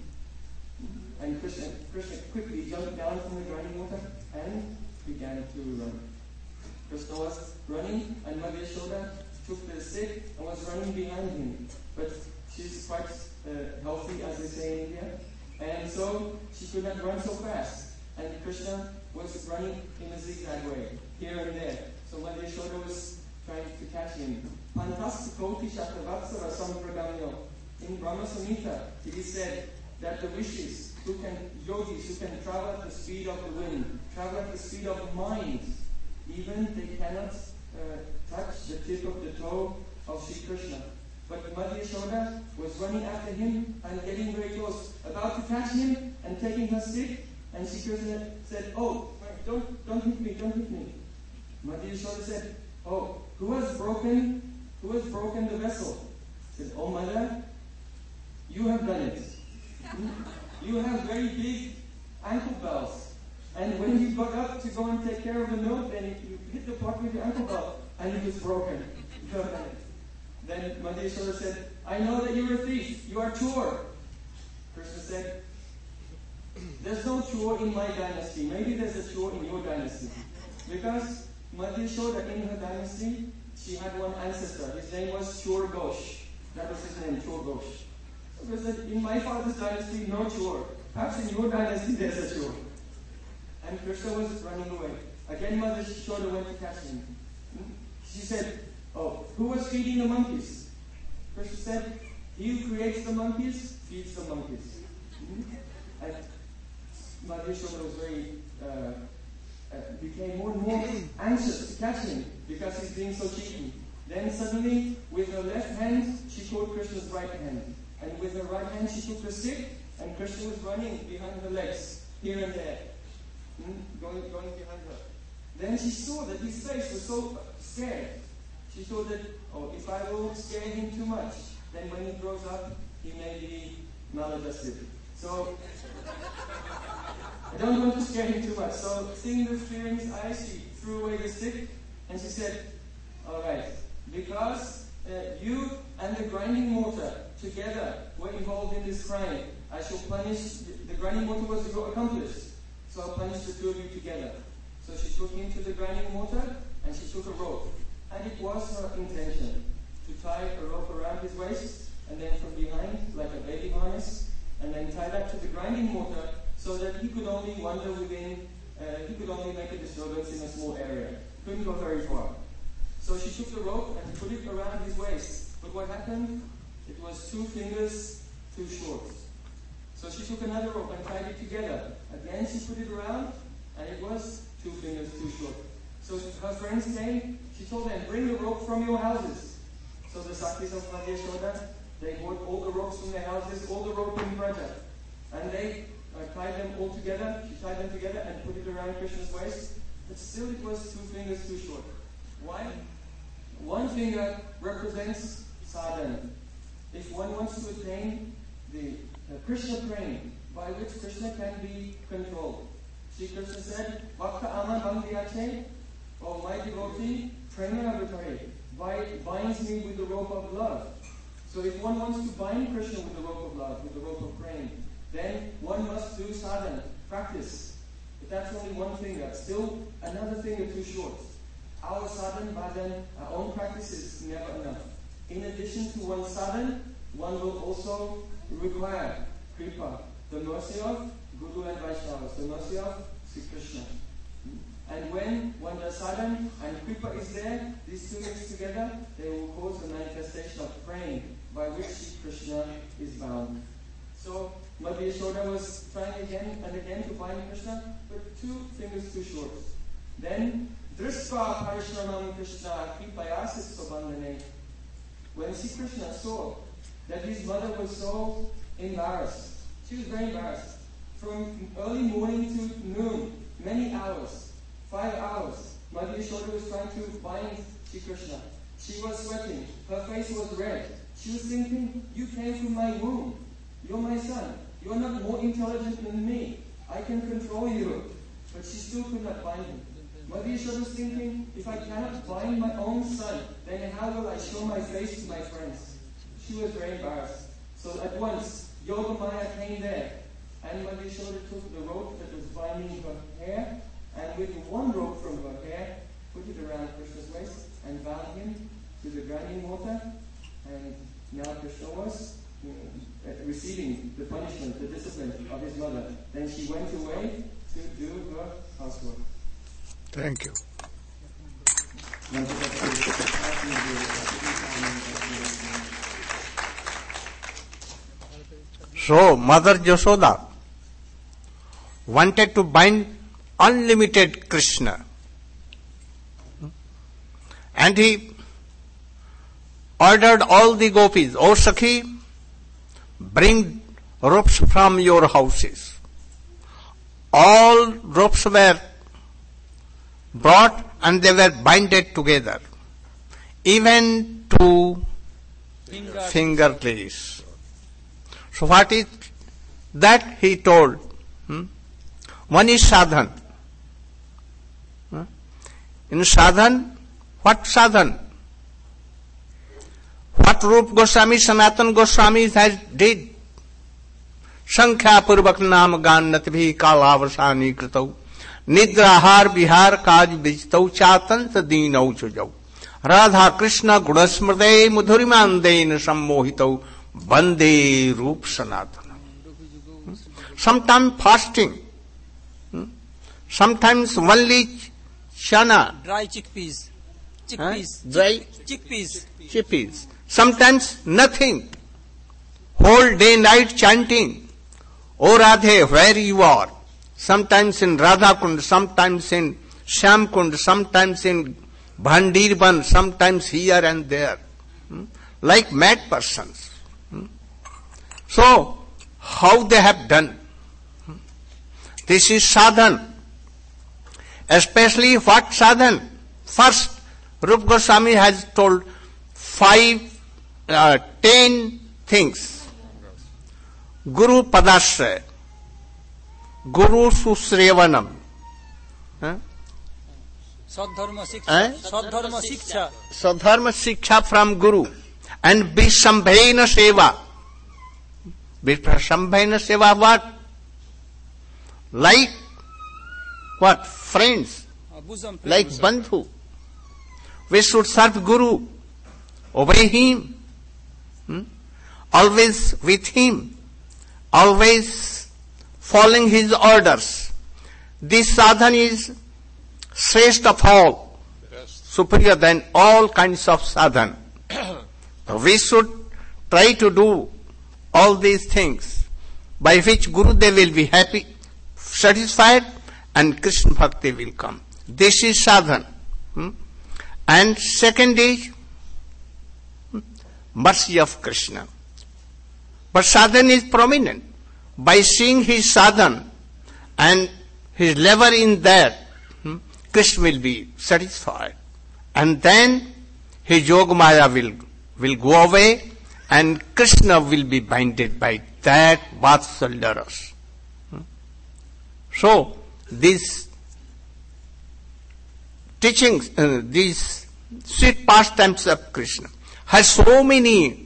And Krishna quickly jumped down from the grinding water and began to run. Krishna was running, and Mother Yashoda took the stick and was running behind him. But she's quite healthy, as they say in India, and so she could not run so fast. And Krishna was running in a zigzag way, here and there. So Mother Yashoda was trying to catch him. Pantastikoti Shakravasara Sampragamyo. In Brahma Samhita, it is said that the rishis, yogis who can travel at the speed of the wind, travel at the speed of mind, even they cannot touch the tip of the toe of Sri Krishna. But Mother Yashoda was running after him and getting very close, about to catch him and taking her stick, and Sri Krishna said, "Oh, don't hit me, don't hit me." Mother Yashoda said, "Oh, who has broken the vessel?" He said, "Oh, Mother, you have done it. You have very big ankle bells. And when you got up to go and take care of the milk, then you hit the pot with your ankle bell, and it was broken. You have done it." Then Mother Yashoda said, "I know that you're a thief. You are chore." Krishna said, "There's no chore in my dynasty. Maybe there's a chore in your dynasty." Because Mother Yashoda, in her dynasty, she had one ancestor. His name was Chor Ghosh. That was his name, Chor Ghosh. So Krishna said, "In my father's dynasty, no chore. Perhaps in your dynasty, there's a chore." And Krishna was running away. Again, Mother Yashoda went to catch him. She said, "Oh, who was feeding the monkeys?" Krishna said, "He who creates the monkeys, feeds the monkeys." And Mother Yashoda was became more and more anxious to catch him because he's being so cheeky. Then suddenly, with her left hand, she caught Krishna's right hand. And with her right hand, she took the stick, and Krishna was running behind her legs, here and there, going behind her. Then she saw that his face was so scared. She thought that, oh, if I will scare him too much, then when he grows up, he may be maladjusted. So, I don't want to scare him too much. So, seeing the fear in his eyes, she threw away the stick, and she said, "All right, because you and the grinding mortar together were involved in this crime, I shall punish." The grinding mortar was your accomplice, so I'll punish the two of you together. So she took him to the grinding mortar, and she took a rope. And it was her intention to tie a rope around his waist, and then from behind, like a baby harness, and then tie that to the grinding mortar, so that he could only wander within, he could only make a disturbance in a small area. Couldn't go very far. So she took the rope and put it around his waist. But what happened? It was 2 fingers too short. So she took another rope and tied it together. Again she put it around, and it was 2 fingers too short. So her friends came, she told them, "Bring the rope from your houses." So the Sakis of Mother Yashoda, they brought all the ropes from their houses, all the rope in Braja. And they tied them all together. She tied them together and put it around Krishna's waist. But still it was 2 fingers too short. Why? 1 finger represents sadhana. If one wants to attain the Krishna praying, by which Krishna can be controlled. Sri Krishna said, "Bhakta Aman Bhakti, oh my devotee, binds me with the rope of love." So if one wants to bind Krishna with the rope of love, with the rope of praying, then one must do sadhana, practice. But that's only 1 finger. Still another finger too short. Our sadhana, bhajan, our own practice is never enough. In addition to one sadhana, one will also require kripa, the mercy of Guru and Vaishnavas, the mercy of Sri Krishna. And when one does sadhana and kripa is there, these 2 mixed together, they will cause a manifestation of praying by which Sri Krishna is bound. So Mother Yashoda was trying again and again to bind Krishna, but 2 fingers too short. Then Drishva Parishramam Krishna Kripayasis Sobandhane. When Sri Krishna saw that his mother was so embarrassed, she was very embarrassed. From early morning to noon, many hours, 5 hours, Mother Yashoda was trying to bind Sri Krishna. She was sweating. Her face was red. She was thinking, "You came from my womb. You're my son. You're not more intelligent than me. I can control you." But she still could not bind him. Mother Yashoda was thinking, if I cannot bind my own son, then how will I show my face to my friends? She was very embarrassed. So at once, Yogamaya came there. And Mother Yashoda took the rope that was binding her hair, and with 1 rope from her hair, put it around Krishna's waist and bound him to the grinding water, and now Krishna was receiving the punishment, the discipline of his mother. Then she went away to do her housework. Thank you. So, Mother Yashoda wanted to bind unlimited Krishna. And he ordered all the gopis, "O Sakhi, bring ropes from your houses." All ropes were brought and they were binded together, even to fingerlings. So what is that he told? One is sadhan. In sadhan, what sadhan? What Rupa Goswami, Sanatana Goswami has did? Sankhya purvak naam gannat bhi kalavasani kritau. Nidrahar bihar kaj bijtau chatans deenau chujau. Radha Krishna gudasmrde mudhurimandein sammohitau. Bande Rup Sanatana. Sometimes fasting. Sometimes only chana. Dry chickpeas. Dry Chickpeas. Sometimes nothing. Whole day night chanting. O Radhe, where you are? Sometimes in Radha Kund, sometimes in Shyam Kund, sometimes in Bhandirban, sometimes here and there. Like mad persons. So, how they have done? This is sadhan. Especially what sadhan? First, Rupa Goswami has told 10 things. Guru Padashraya, Guru Susrevanam, Sadharma Siksha. Sadharma Siksha from Guru, and Visambhaina Seva. Visambhaina Seva what? Like what? Friends, like Bandhu. We should serve Guru, obey him, always with him, always following his orders. This sadhana is shrestha of all, superior than all kinds of sadhana. We should try to do all these things by which Gurudev will be happy, satisfied, and Krishna Bhakti will come. This is sadhana. And second is mercy of Krishna. But sadhana is prominent. By seeing his sadhana and his level in that, Krishna will be satisfied. And then his yoga maya will go away and Krishna will be binded by that Vatsalya Ras. So, these teachings, these sweet pastimes of Krishna has so many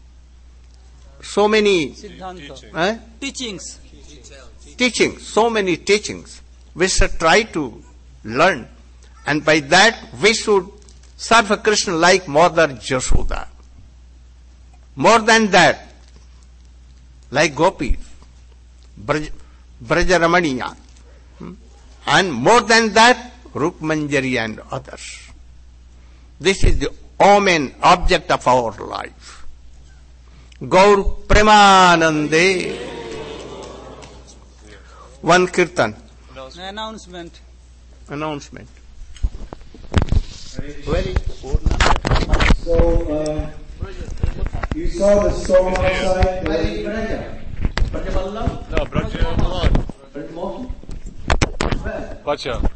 teachings, so many teachings. We should try to learn, and by that we should serve Krishna like Mother Yashoda. More than that, like Gopis, Brajaramaniya, and more than that, Rukmanjari and others. This is the main object of our life. Gaur Premanande. One kirtan. Announcement. Very So, you saw the storm outside. No, Braja.